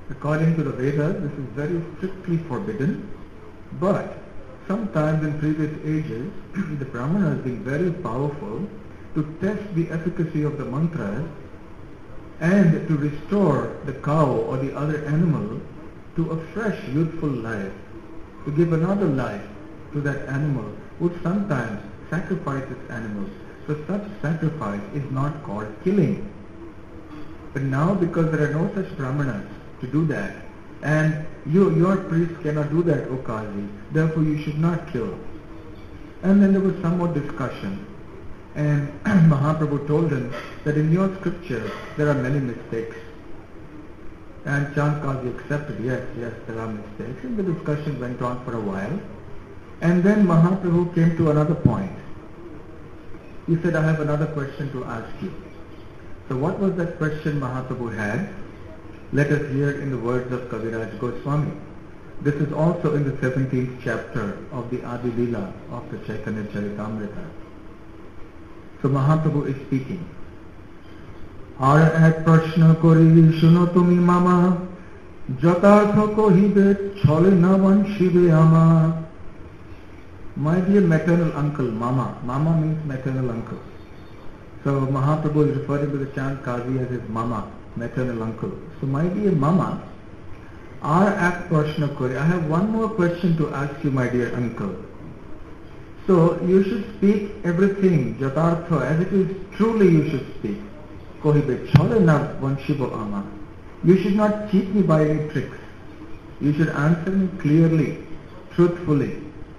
According to the Vedas, this is very strictly forbidden, but sometimes in previous ages, the Brahmanas being very powerful to test the efficacy of the mantras and to restore the cow or the other animal to a fresh, youthful life, to give another life to that animal, would sometimes sacrifice its animals. So such sacrifice is not called killing. But now, because there are no such brahmanas to do that, and you, your priest cannot do that, O Kazi, therefore you should not kill. And then there was some more discussion, and Mahaprabhu told him that in your scripture there are many mistakes. And Chand Kazi accepted, yes, yes, there are mistakes. And the discussion went on for a while. And then Mahaprabhu came to another point. He said, I have another question to ask you. So what was that question Mahaprabhu had? Let us hear in the words of Kaviraj Goswami. This is also in the seventeenth chapter of the Adi Leela of the Chaitanya Charitamrita. So Mahaprabhu is speaking. আর এক প্রশ্ন করি শুনো তুমি মামা, যথার্থ কহিবে ছলে না বঞ্চিবে আমা. My dear maternal uncle, Mama. Mama means maternal uncle. So Mahaprabhu is referring to the Chand Kazi as his Mama, maternal uncle. So my dear Mama, আর এক প্রশ্ন করি, I have one more question to ask you, my dear uncle. So you should speak everything, যথার্থ, as it is truly you should speak. কহিবে ছলে না বঞ্চিব আমা. You should not cheat me by any tricks. You should answer me clearly, truthfully.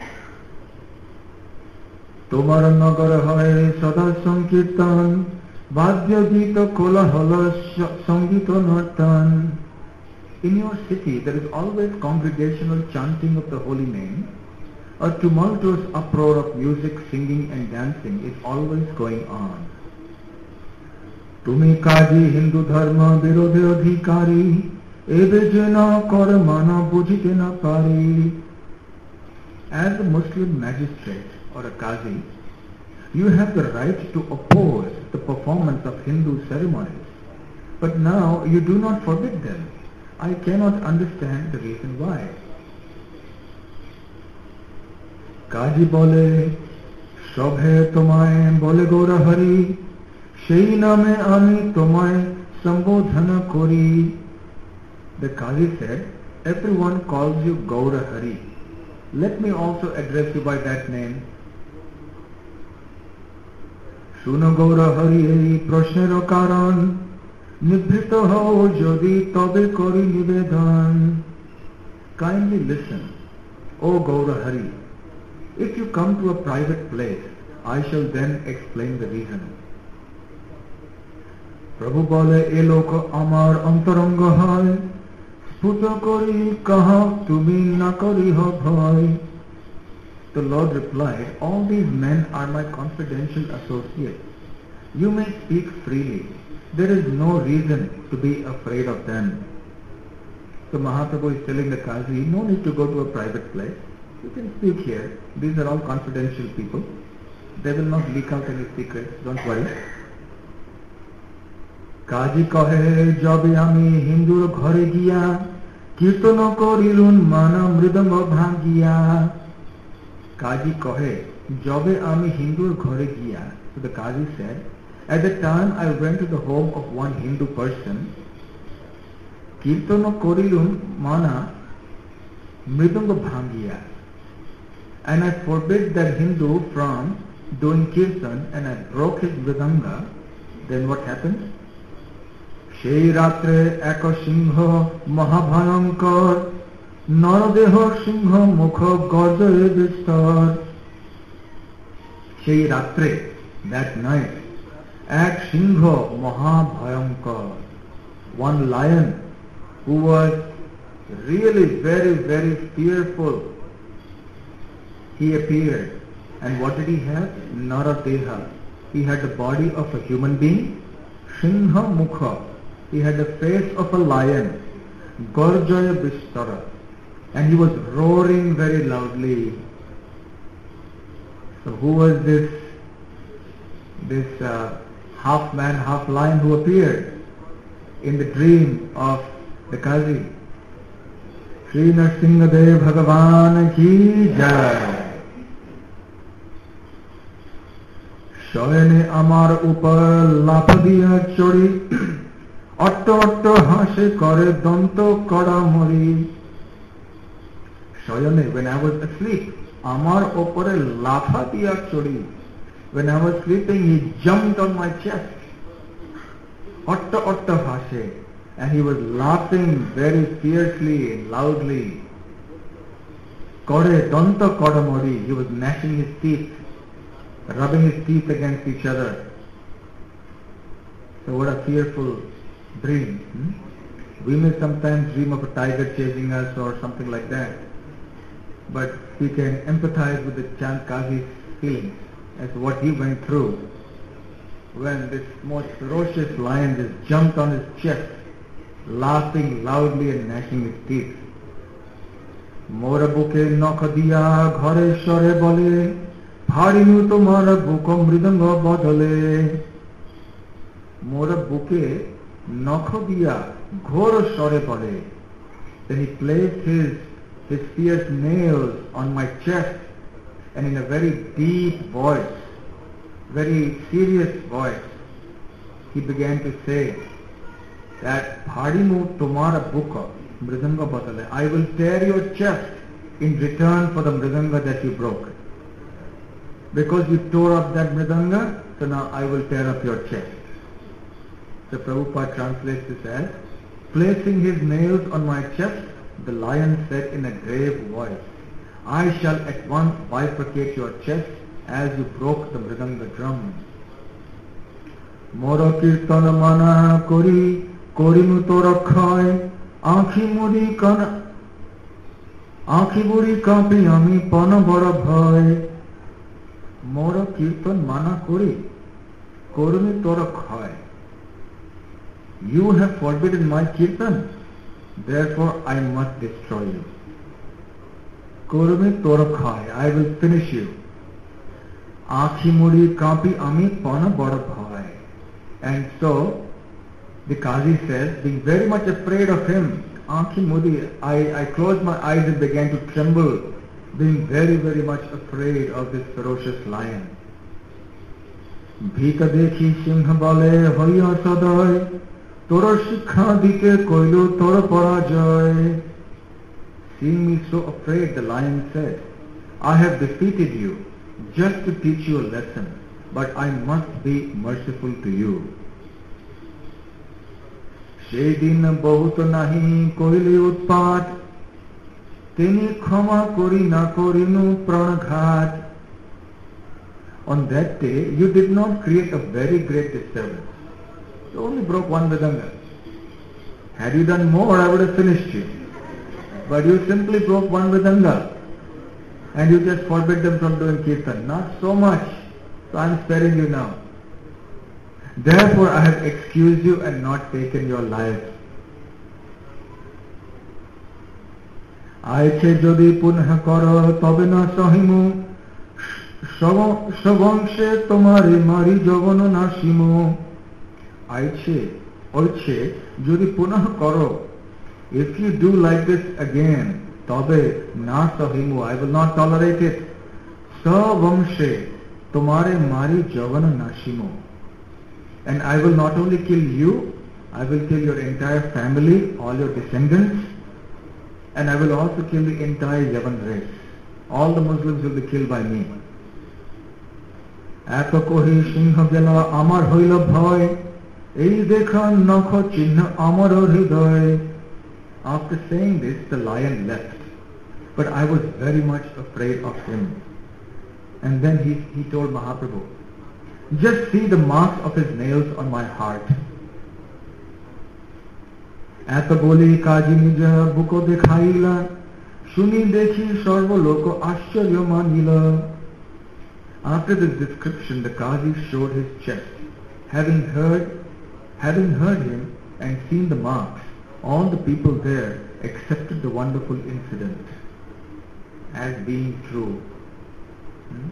তোমার নগর হয় সদা সংকীর্তন, বাদ্য গীত কোলাহল সঙ্গীত নর্তন. In your city there is always congregational chanting of the holy name. A tumultuous uproar of music, singing and dancing is always going on. তুমি কাজী হিন্দু ধর্ম বিরোধী অধিকারী, এবে যে না কর মানা বুঝিতে না পারি. As a Muslim magistrate or a Qazi, you have the right to oppose the performance of Hindu ceremonies. But now you do not forbid them. I cannot understand the reason why. Qazi bole, shobhe tomay bole Gaura Hari, সেই নামে আমি তোমায় সম্বোধনা করি. The Qazi said, everyone calls you Gaura Hari. Let me also address you by that name. শুনো গৌর হরি এই প্রশ্নের কারণ, নিভৃত হও যদি তবে করি নিবেদন. Kindly listen, O Gaura Hari. If you come to a private place, I shall then explain the reason. প্রভু বলে এ লোক আমার অন্তরঙ্গ হয়, স্ফুট করি কাহা তুমি না করিহ ভয়. The Lord replied, all these men are my confidential associates. You may speak freely. There is no reason to be afraid of them. So Mahaprabhu is telling the Qazi, no need to go to a private place. You can speak here. These are all confidential people. They will not leak out any secrets. Don't worry. কাজী কহে যবে আমি হিন্দুর ঘরে গিয়া, কীর্তন করিলুন মানা মৃদঙ্গ ভাঙ্গিয়া. Kaji কহে যবে আমি হিন্দুর ঘরে গিয়া. So the Qazi said, at the time I went to the home of one Hindu person, কীর্তন করিলুন মানা মৃদঙ্গ ভাঙ্গিয়া, and I forbid that Hindu from doing kirtan and I broke his mridanga. Then what happened? সেই রাত্রে এক সিংহ মহাভয়ঙ্কর, নরদেহ সিংহ মুখ গর্জয়ে বিস্তর. সেই রাত্রে, that night, এক সিংহ মহাভয়ঙ্কর, one lion who was really very very fearful, he appeared. And what did he have? Naradeha. He had the body of a human being. Singha mukha. He had the face of a lion. Garjaya bistara. And he was roaring very loudly. So who was this this uh, half man, half lion who appeared in the dream of the Qazi? Shri Narasimhadeva भगवान की जय। शयने आमार ऊपर laugh दिया चढ़ी अट्ट अट्ट हासे करे दंत कड़ा मरी। शयने when I was asleep, आमार ऊपर लाफा दिया चढ़ी। When I was sleeping, he jumped on my chest. Atta atta hase, and he was laughing very fiercely and loudly. Kore danta kodamori, he was gnashing his teeth, rubbing his teeth against each other. So what a fearful dream. Hmm? We may sometimes dream of a tiger chasing us or something like that, but we can empathize with the Chand Kazi's feelings as what he went through when this most ferocious lion just jumped on his chest, laughing loudly and gnashing his teeth. Mora buke nakh diya ghare shore bole, bharinu tomar buko mridanga badale. Mora buke nakh diya ghor shore bole. Then he placed his his fierce nails on my chest, and in a very deep voice, very serious voice, he began to say that Bhadimu Tumara Buka Mridanga Badale, I will tear your chest in return for the Mridanga that you broke. Because you tore up that Mridanga, so now I will tear up your chest. So Prabhupada translates this as, placing his nails on my chest, the lion said in a grave voice, I shall at once bifurcate your chest as you broke the mridanga drum. Moro kirtan mana kori korinu torakhay aankhi muri kana aankhi muri kapi ami pana bada bhay. Moro kirtan mana kori korinu torakhay. You have forbidden my kirtan, therefore I must destroy you. Kurumi torakhai, I will finish you. Aakhi muri kapi ami pana bada bhai. And so the Qazi says, being very much afraid of him, Aakhi muri, I, I closed my eyes and began to tremble, being very very much afraid of this ferocious lion. Bhika dekhi singha bale hoya sadai, tora shikha dite koilu tora parajay. Seeing me so afraid, the lion said, I have defeated you just to teach you a lesson, but I must be merciful to you. Shei din bahut nahi koili utpat, teni khama kori na korinu pranaghat. On that day, you did not create a very great disturbance. You only broke one mridanga. Had you done more, I would have finished you. But you simply broke one mridanga and you just forbid them from doing kirtan. Not so much. So I am sparing you now. Therefore I have excused you and not taken your life. Aiche jodi punha karo tobe na sahimu, savangshe tomare mari jagano nashimu. Aiche, oiche jodi punha karo, if you do like this again, tabe na sahimu, I will not tolerate it. Savamshe tomare mari javana nashimo. And I will not only kill you, I will kill your entire family, all your descendants, and I will also kill the entire Yavan race. All the Muslims will be killed by me. Eto kohi singha gela amar hoila bhoy, ei dekha nakho chinna amar hridoy. After saying this, the lion left. But I was very much afraid of him. And then he, he told Mahaprabhu, just see the marks of his nails on my heart. Eto boli kaji nija buko dekhaila, shuni dekhi sarva loko ashcharya manila. After this description, the Qazi showed his chest. Having heard, having heard him and seen the marks, all the people there accepted the wonderful incident as being true. Hmm?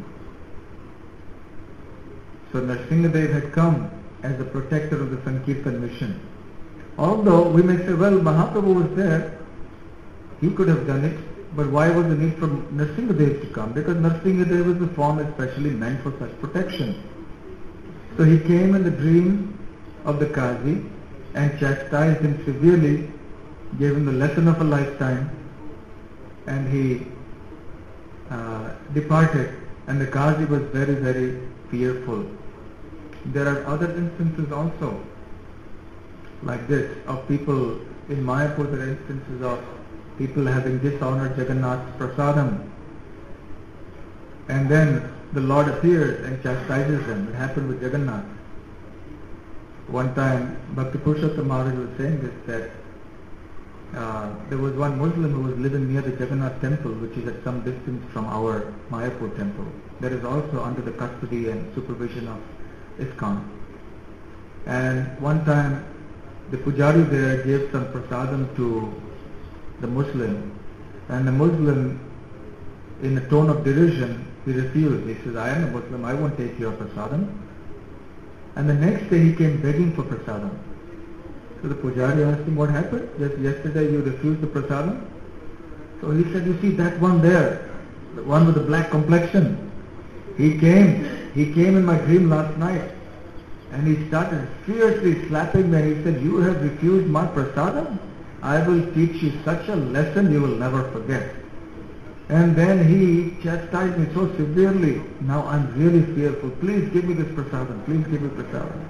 So Nrsimhadev had come as the protector of the Sankirtan mission. Although we may say, well, Mahaprabhu was there, he could have done it, but why was the need for Nrsimhadev to come? Because Nrsimhadev was the form especially meant for such protection. So he came in the dream of the Qazi and chastised him severely, gave him the lesson of a lifetime, and he uh, departed, and the Qazi was very, very fearful. There are other instances also like this of people in Mayapur. There are instances of people having dishonored Jagannath's prasadam, and then the Lord appears and chastises them. It happened with Jagannath. One time Bhakti Purushottam Maharaj was saying this, that uh, there was one Muslim who was living near the Jagannath temple, which is at some distance from our Mayapur temple. That is also under the custody and supervision of ISKCON. And one time the pujari there gave some prasadam to the Muslim, and the Muslim, in a tone of derision, he refused. He says, I am a Muslim, I won't take your prasadam. And the next day he came begging for prasadam. So the pujari asked him, what happened? Just yesterday you refused the prasadam? So he said, you see that one there, the one with the black complexion, he came, he came in my dream last night, and he started fiercely slapping me, and he said, you have refused my prasadam? I will teach you such a lesson you will never forget. And then he chastised me so severely. Now I'm really fearful. Please give me this prasadam. Please give me prasadam.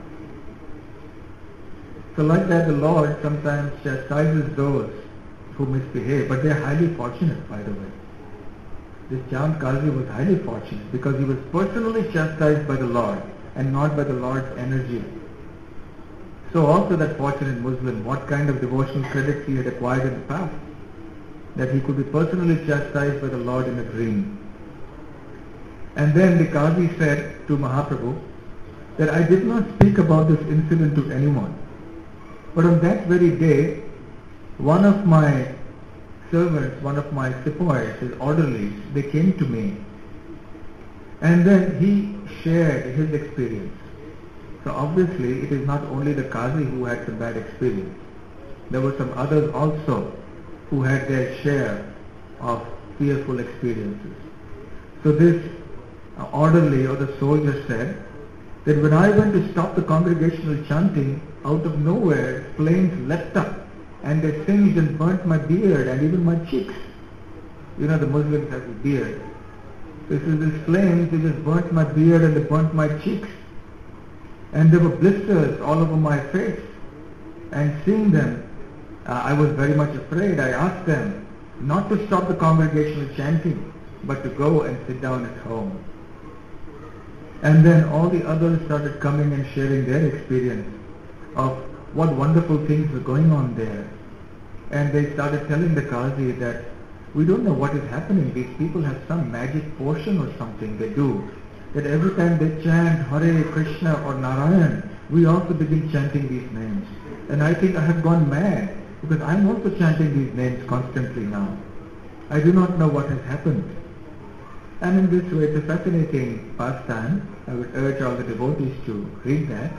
So like that, the Lord sometimes chastises those who misbehave, but they are highly fortunate, by the way. This Chand Qazi was highly fortunate because he was personally chastised by the Lord and not by the Lord's energy. So also that fortunate Muslim, what kind of devotional credits he had acquired in the past, that he could be personally chastised by the Lord in a dream. And then the Qazi said to Mahaprabhu that I did not speak about this incident to anyone. But on that very day, one of my servants, one of my sepoys, his orderlies, they came to me. And then he shared his experience. So obviously it is not only the Qazi who had some bad experience. There were some others also who had their share of fearful experiences. So this orderly or the soldier said that when I went to stop the congregational chanting, out of nowhere flames leapt up and they singed and burnt my beard and even my cheeks. You know, the Muslims have a beard. This is these flames, they just burnt my beard and they burnt my cheeks. And there were blisters all over my face. And seeing them, uh, I was very much afraid. I asked them not to stop the congregational chanting, but to go and sit down at home. And then all the others started coming and sharing their experience of what wonderful things were going on there. And they started telling the Qazi that we don't know what is happening. These people have some magic potion or something they do, that every time they chant Hare Krishna or Narayan, we also begin chanting these names. And I think I have gone mad because I am also chanting these names constantly now. I do not know what has happened. And in this way, it's a fascinating pastime. I would urge all the devotees to read that.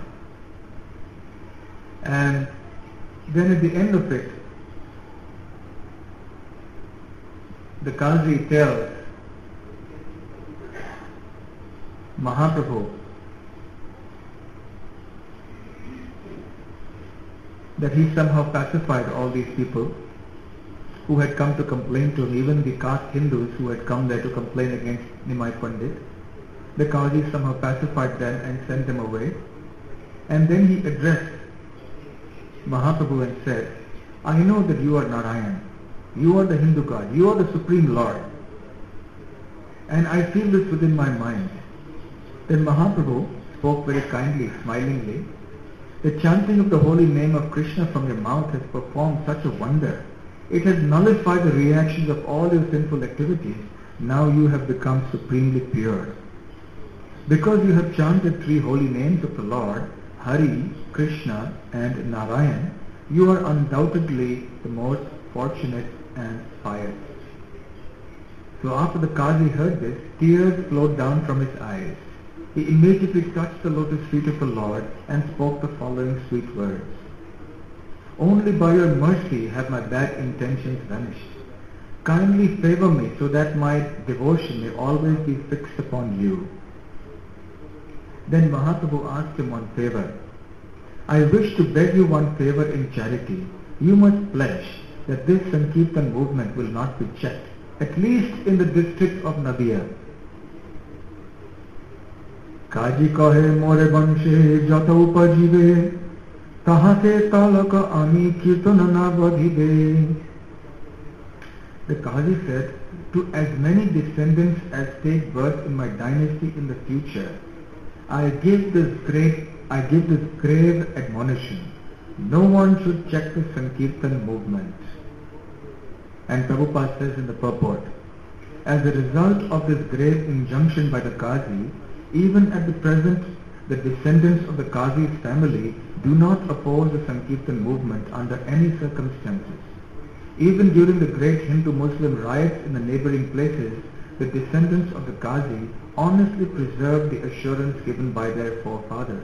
And then at the end of it, the Qazi tells Mahaprabhu that he somehow pacified all these people who had come to complain to him, even the caste Hindus who had come there to complain against Nimai Pandit. The Qazi somehow pacified them and sent them away. And then he addressed Mahaprabhu and said, I know that you are Narayan. You are the Hindu God. You are the Supreme Lord. And I feel this within my mind. Then Mahaprabhu spoke very kindly, smilingly. The chanting of the holy name of Krishna from your mouth has performed such a wonder. It has nullified the reactions of all your sinful activities. Now you have become supremely pure. Because you have chanted three holy names of the Lord, Hari, Krishna and Narayan, you are undoubtedly the most fortunate and pious. So after the Qazi heard this, tears flowed down from his eyes. He immediately touched the lotus feet of the Lord and spoke the following sweet words. Only by your mercy have my bad intentions vanished. kindly favor me so that my devotion may always be fixed upon you. Then Mahaprabhu asked him one favor. I wish to beg you one favor in charity. You must pledge that this Sankirtan movement will not be checked, at least in the district of Nadia. Kaji kahe more banshe jata upajive, tahate talaka ami kirtanana badhive. The Kazi said, to as many descendants as take birth in my dynasty in the future, I give this great, I give this grave admonition. No one should check the Sankirtan movement. And Prabhupada says in the purport, as a result of this grave injunction by the Qazi, even at the present, the descendants of the Qazi's family do not oppose the Sankirtan movement under any circumstances. Even during the great Hindu-Muslim riots in the neighboring places, the descendants of the Qazi honestly preserved the assurance given by their forefathers.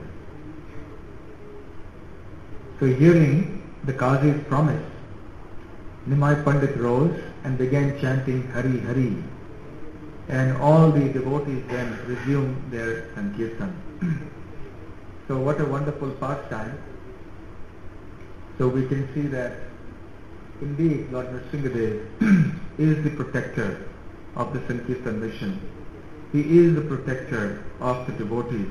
So hearing the Qazi's promise, Nimai Pandit rose and began chanting Hari Hari, and all the devotees then resumed their Sankirtan. So what a wonderful pastime. So we can see that indeed Lord Nrsingadev is the protector of the Sankirtan mission. He is the protector of the devotees.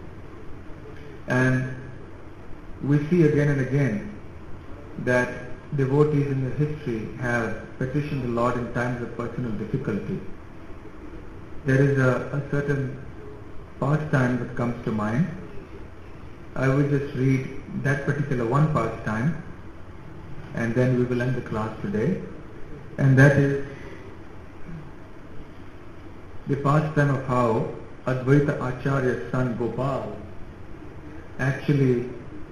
And we see again and again that devotees in the history have petitioned the Lord in times of personal difficulty. There is a, a certain pastime that comes to mind. I will just read that particular one pastime and then we will end the class today. And that is the pastime of how Advaita Acharya's son Gopal actually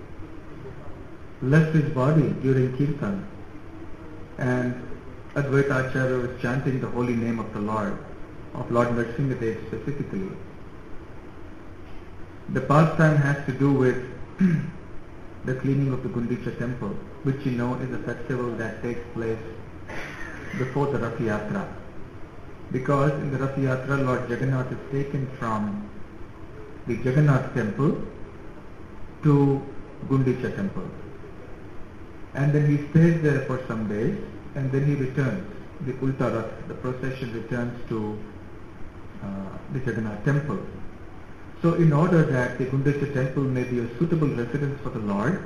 left his body during Kirtan, and Advaita Acharya was chanting the holy name of the Lord, of Lord Nrsingadev specifically. The pastime has to do with the cleaning of the Gundicha temple, which you know is a festival that takes place before the Rath Yatra. Because in the Rath Yatra, Lord Jagannath is taken from the Jagannath temple to Gundicha temple. And then he stays there for some days, and then he returns. The Ulta Rath, the procession returns to uh, the Jagannath temple. So in order that the Gundicha temple may be a suitable residence for the Lord,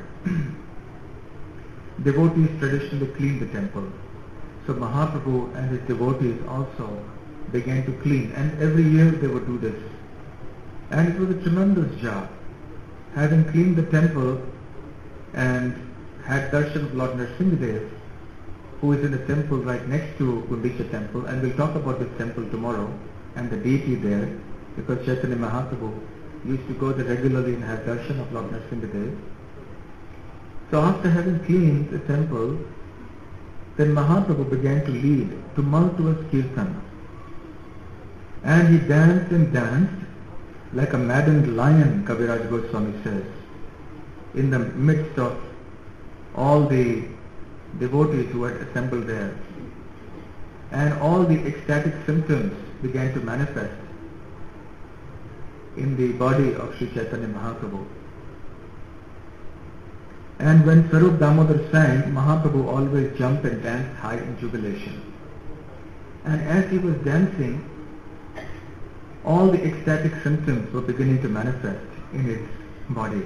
devotees traditionally clean the temple. So Mahaprabhu and his devotees also began to clean, and every year they would do this. And it was a tremendous job. Having cleaned the temple and had darshan of Lord Nrsingadev, who is in the temple right next to Gundicha temple, and we'll talk about this temple tomorrow and the deity there, because Chaitanya Mahaprabhu used to go there regularly and have darshan of Lord Nrsingadev. So after having cleaned the temple, then Mahaprabhu began to lead tumultuous kirtan. And he danced and danced like a maddened lion, Kaviraj Goswami says, in the midst of all the devotees who had assembled there. And all the ecstatic symptoms began to manifest in the body of Sri Chaitanya Mahaprabhu. And when Sarup Damodar sang, Mahaprabhu always jumped and danced high in jubilation. And as he was dancing, all the ecstatic symptoms were beginning to manifest in his body.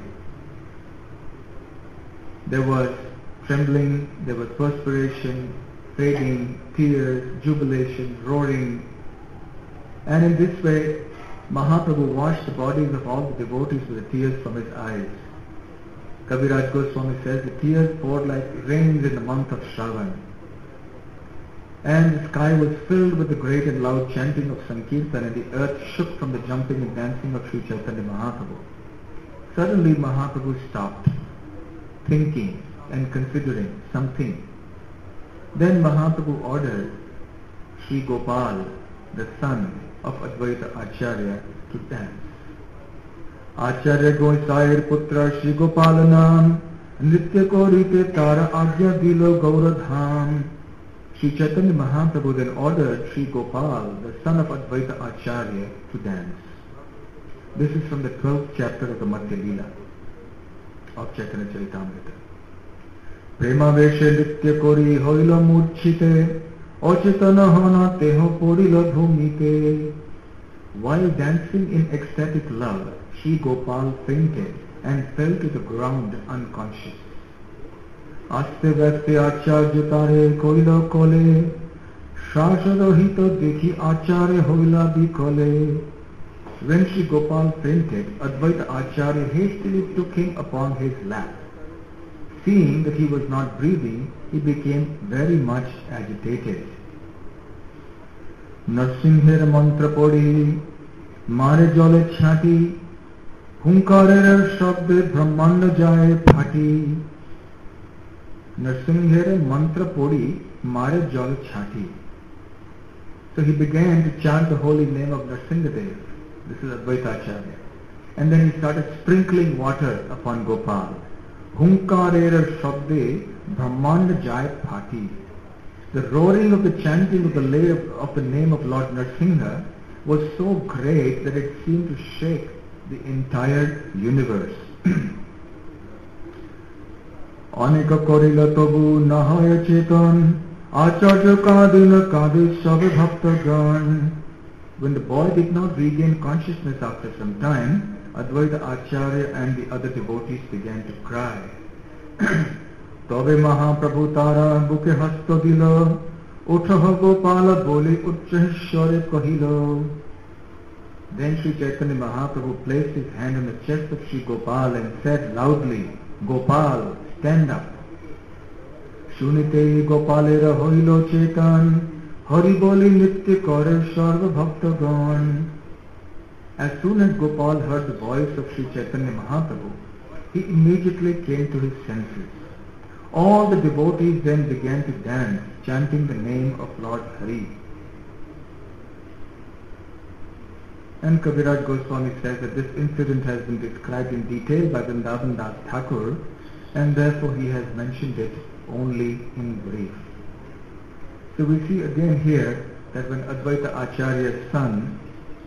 There was trembling, there was perspiration, fading, tears, jubilation, roaring. And in this way, Mahaprabhu washed the bodies of all the devotees with the tears from his eyes. Kaviraj Goswami says the tears poured like rains in the month of Shravan. And the sky was filled with the great and loud chanting of Sankirtan, and the earth shook from the jumping and dancing of Sri Chaitanya Mahaprabhu. Suddenly Mahaprabhu stopped, thinking and considering something. Then Mahaprabhu ordered Sri Gopal, the son of Advaita Acharya, to dance. Acharya Gosair Putra Shri Gopalanam Nritya Korite Tara Agya Dilo Gauradham Sri Chaitanya Mahaprabhu then ordered Sri Gopal, the son of Advaita Acharya, to dance. This is from the twelfth chapter of the Madhya Leela of Chaitanya Charitamrita. Prema veshe nitya kori hoila murchite, ochetana hana teho porila bhumite. While dancing in ecstatic love, Sri Gopal fainted and fell to the ground unconscious. Aste vaste acharya tare koila kole, shasharohita dekhi acharya hoila bikole. When Sri Gopal fainted, Advaita Acharya hastily took him upon his lap. Seeing that he was not breathing, he became very much agitated. Narsingher mantra podi, mare jole chhati, hunkarer shabde brahmanda jaye phati. Narsingher mantra podi, mare jole chhati. So he began to chant the holy name of Narsingadev. This is Advaita Acharya. And then he started sprinkling water upon Gopal. Hunkarera Shabde Brahmanda Jai Phati. The roaring of the chanting of the, layer of the name of Lord Narsingha was so great that it seemed to shake the entire universe. Anika Korila Tabu Nahaya Chetan Acharya Kadina Kadi Sabe Bhaktagan. When the boy did not regain consciousness after some time, Advaita Acharya and the other devotees began to cry. Tobe Mahaprabhu Tara Buke Hasto Dilo, Uthaha Gopala Boli Uchchahishware Kahilo. Then Sri Chaitanya Mahaprabhu placed his hand on the chest of Sri Gopal and said loudly, Gopal, stand up. Shunite Gopalera Hoilo Chetan, Hari Boli Nitya Kare Sarva Bhaktagan. As soon as Gopal heard the voice of Sri Chaitanya Mahaprabhu, he immediately came to his senses. All the devotees then began to dance, chanting the name of Lord Hari. And Kaviraj Goswami says that this incident has been described in detail by Vrindavan Das Thakur, and therefore he has mentioned it only in brief. So we see again here that when Advaita Acharya's son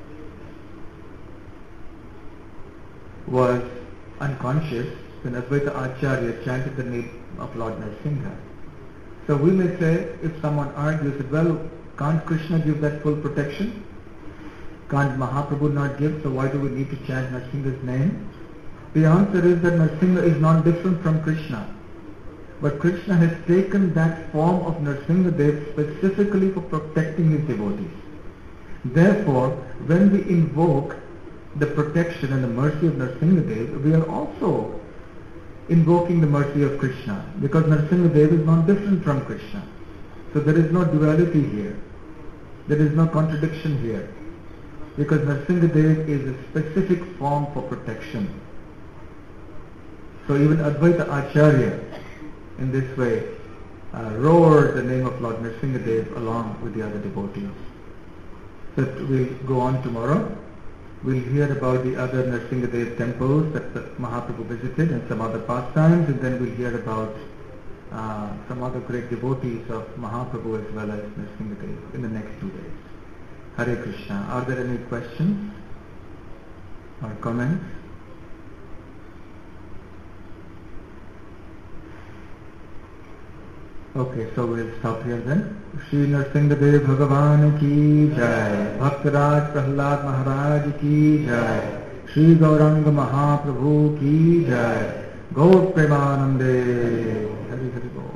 was unconscious, then Advaita Acharya chanted the name of Lord Narsingha. So we may say, if someone argues that, well, can't Krishna give that full protection? Can't Mahaprabhu not give, so why do we need to chant Narsingha's name? The answer is that Narsingha is not different from Krishna. But Krishna has taken that form of Narsingadev specifically for protecting his devotees. Therefore, when we invoke the protection and the mercy of Narsingadev, we are also invoking the mercy of Krishna, because Narsingadev is not different from Krishna. So there is no duality here. There is no contradiction here. Because Narsingadev is a specific form for protection. So even Advaita Acharya, in this way, uh, roared the name of Lord Nrsingadev along with the other devotees. So we'll go on tomorrow. We'll hear about the other Nrsingadev temples that Mahaprabhu visited and some other pastimes, and then we'll hear about uh, some other great devotees of Mahaprabhu as well as Nrsingadev in the next two days. Hare Krishna. Are there any questions or comments? Okay, so we'll stop here then. Shri Nrsingadev Bhagavan ki jai, Bhaktaraj Prahlad Maharaj ki jai, Shri Gauranga Mahaprabhu ki jai, Gaur Premanande. Hari Hari Bol.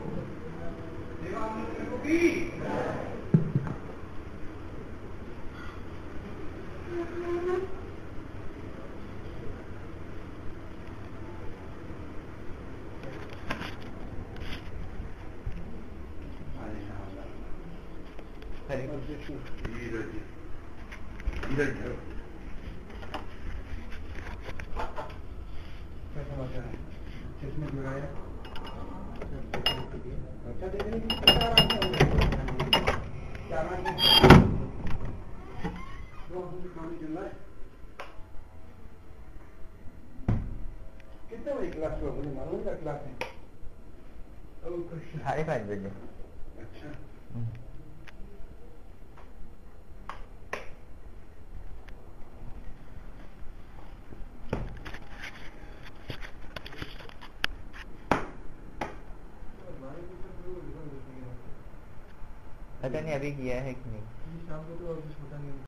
इधर इधर जाओ क्या समाचार है किसने जुड़ाया अच्छा दे रही क्या नाम है कितने बजे क्लास हुआ मुझे मालूम था क्लास है साढ़े पाँच बजे अच्छा पता नहीं अभी किया है कि नहीं। शाम को तो अभी पता नहीं।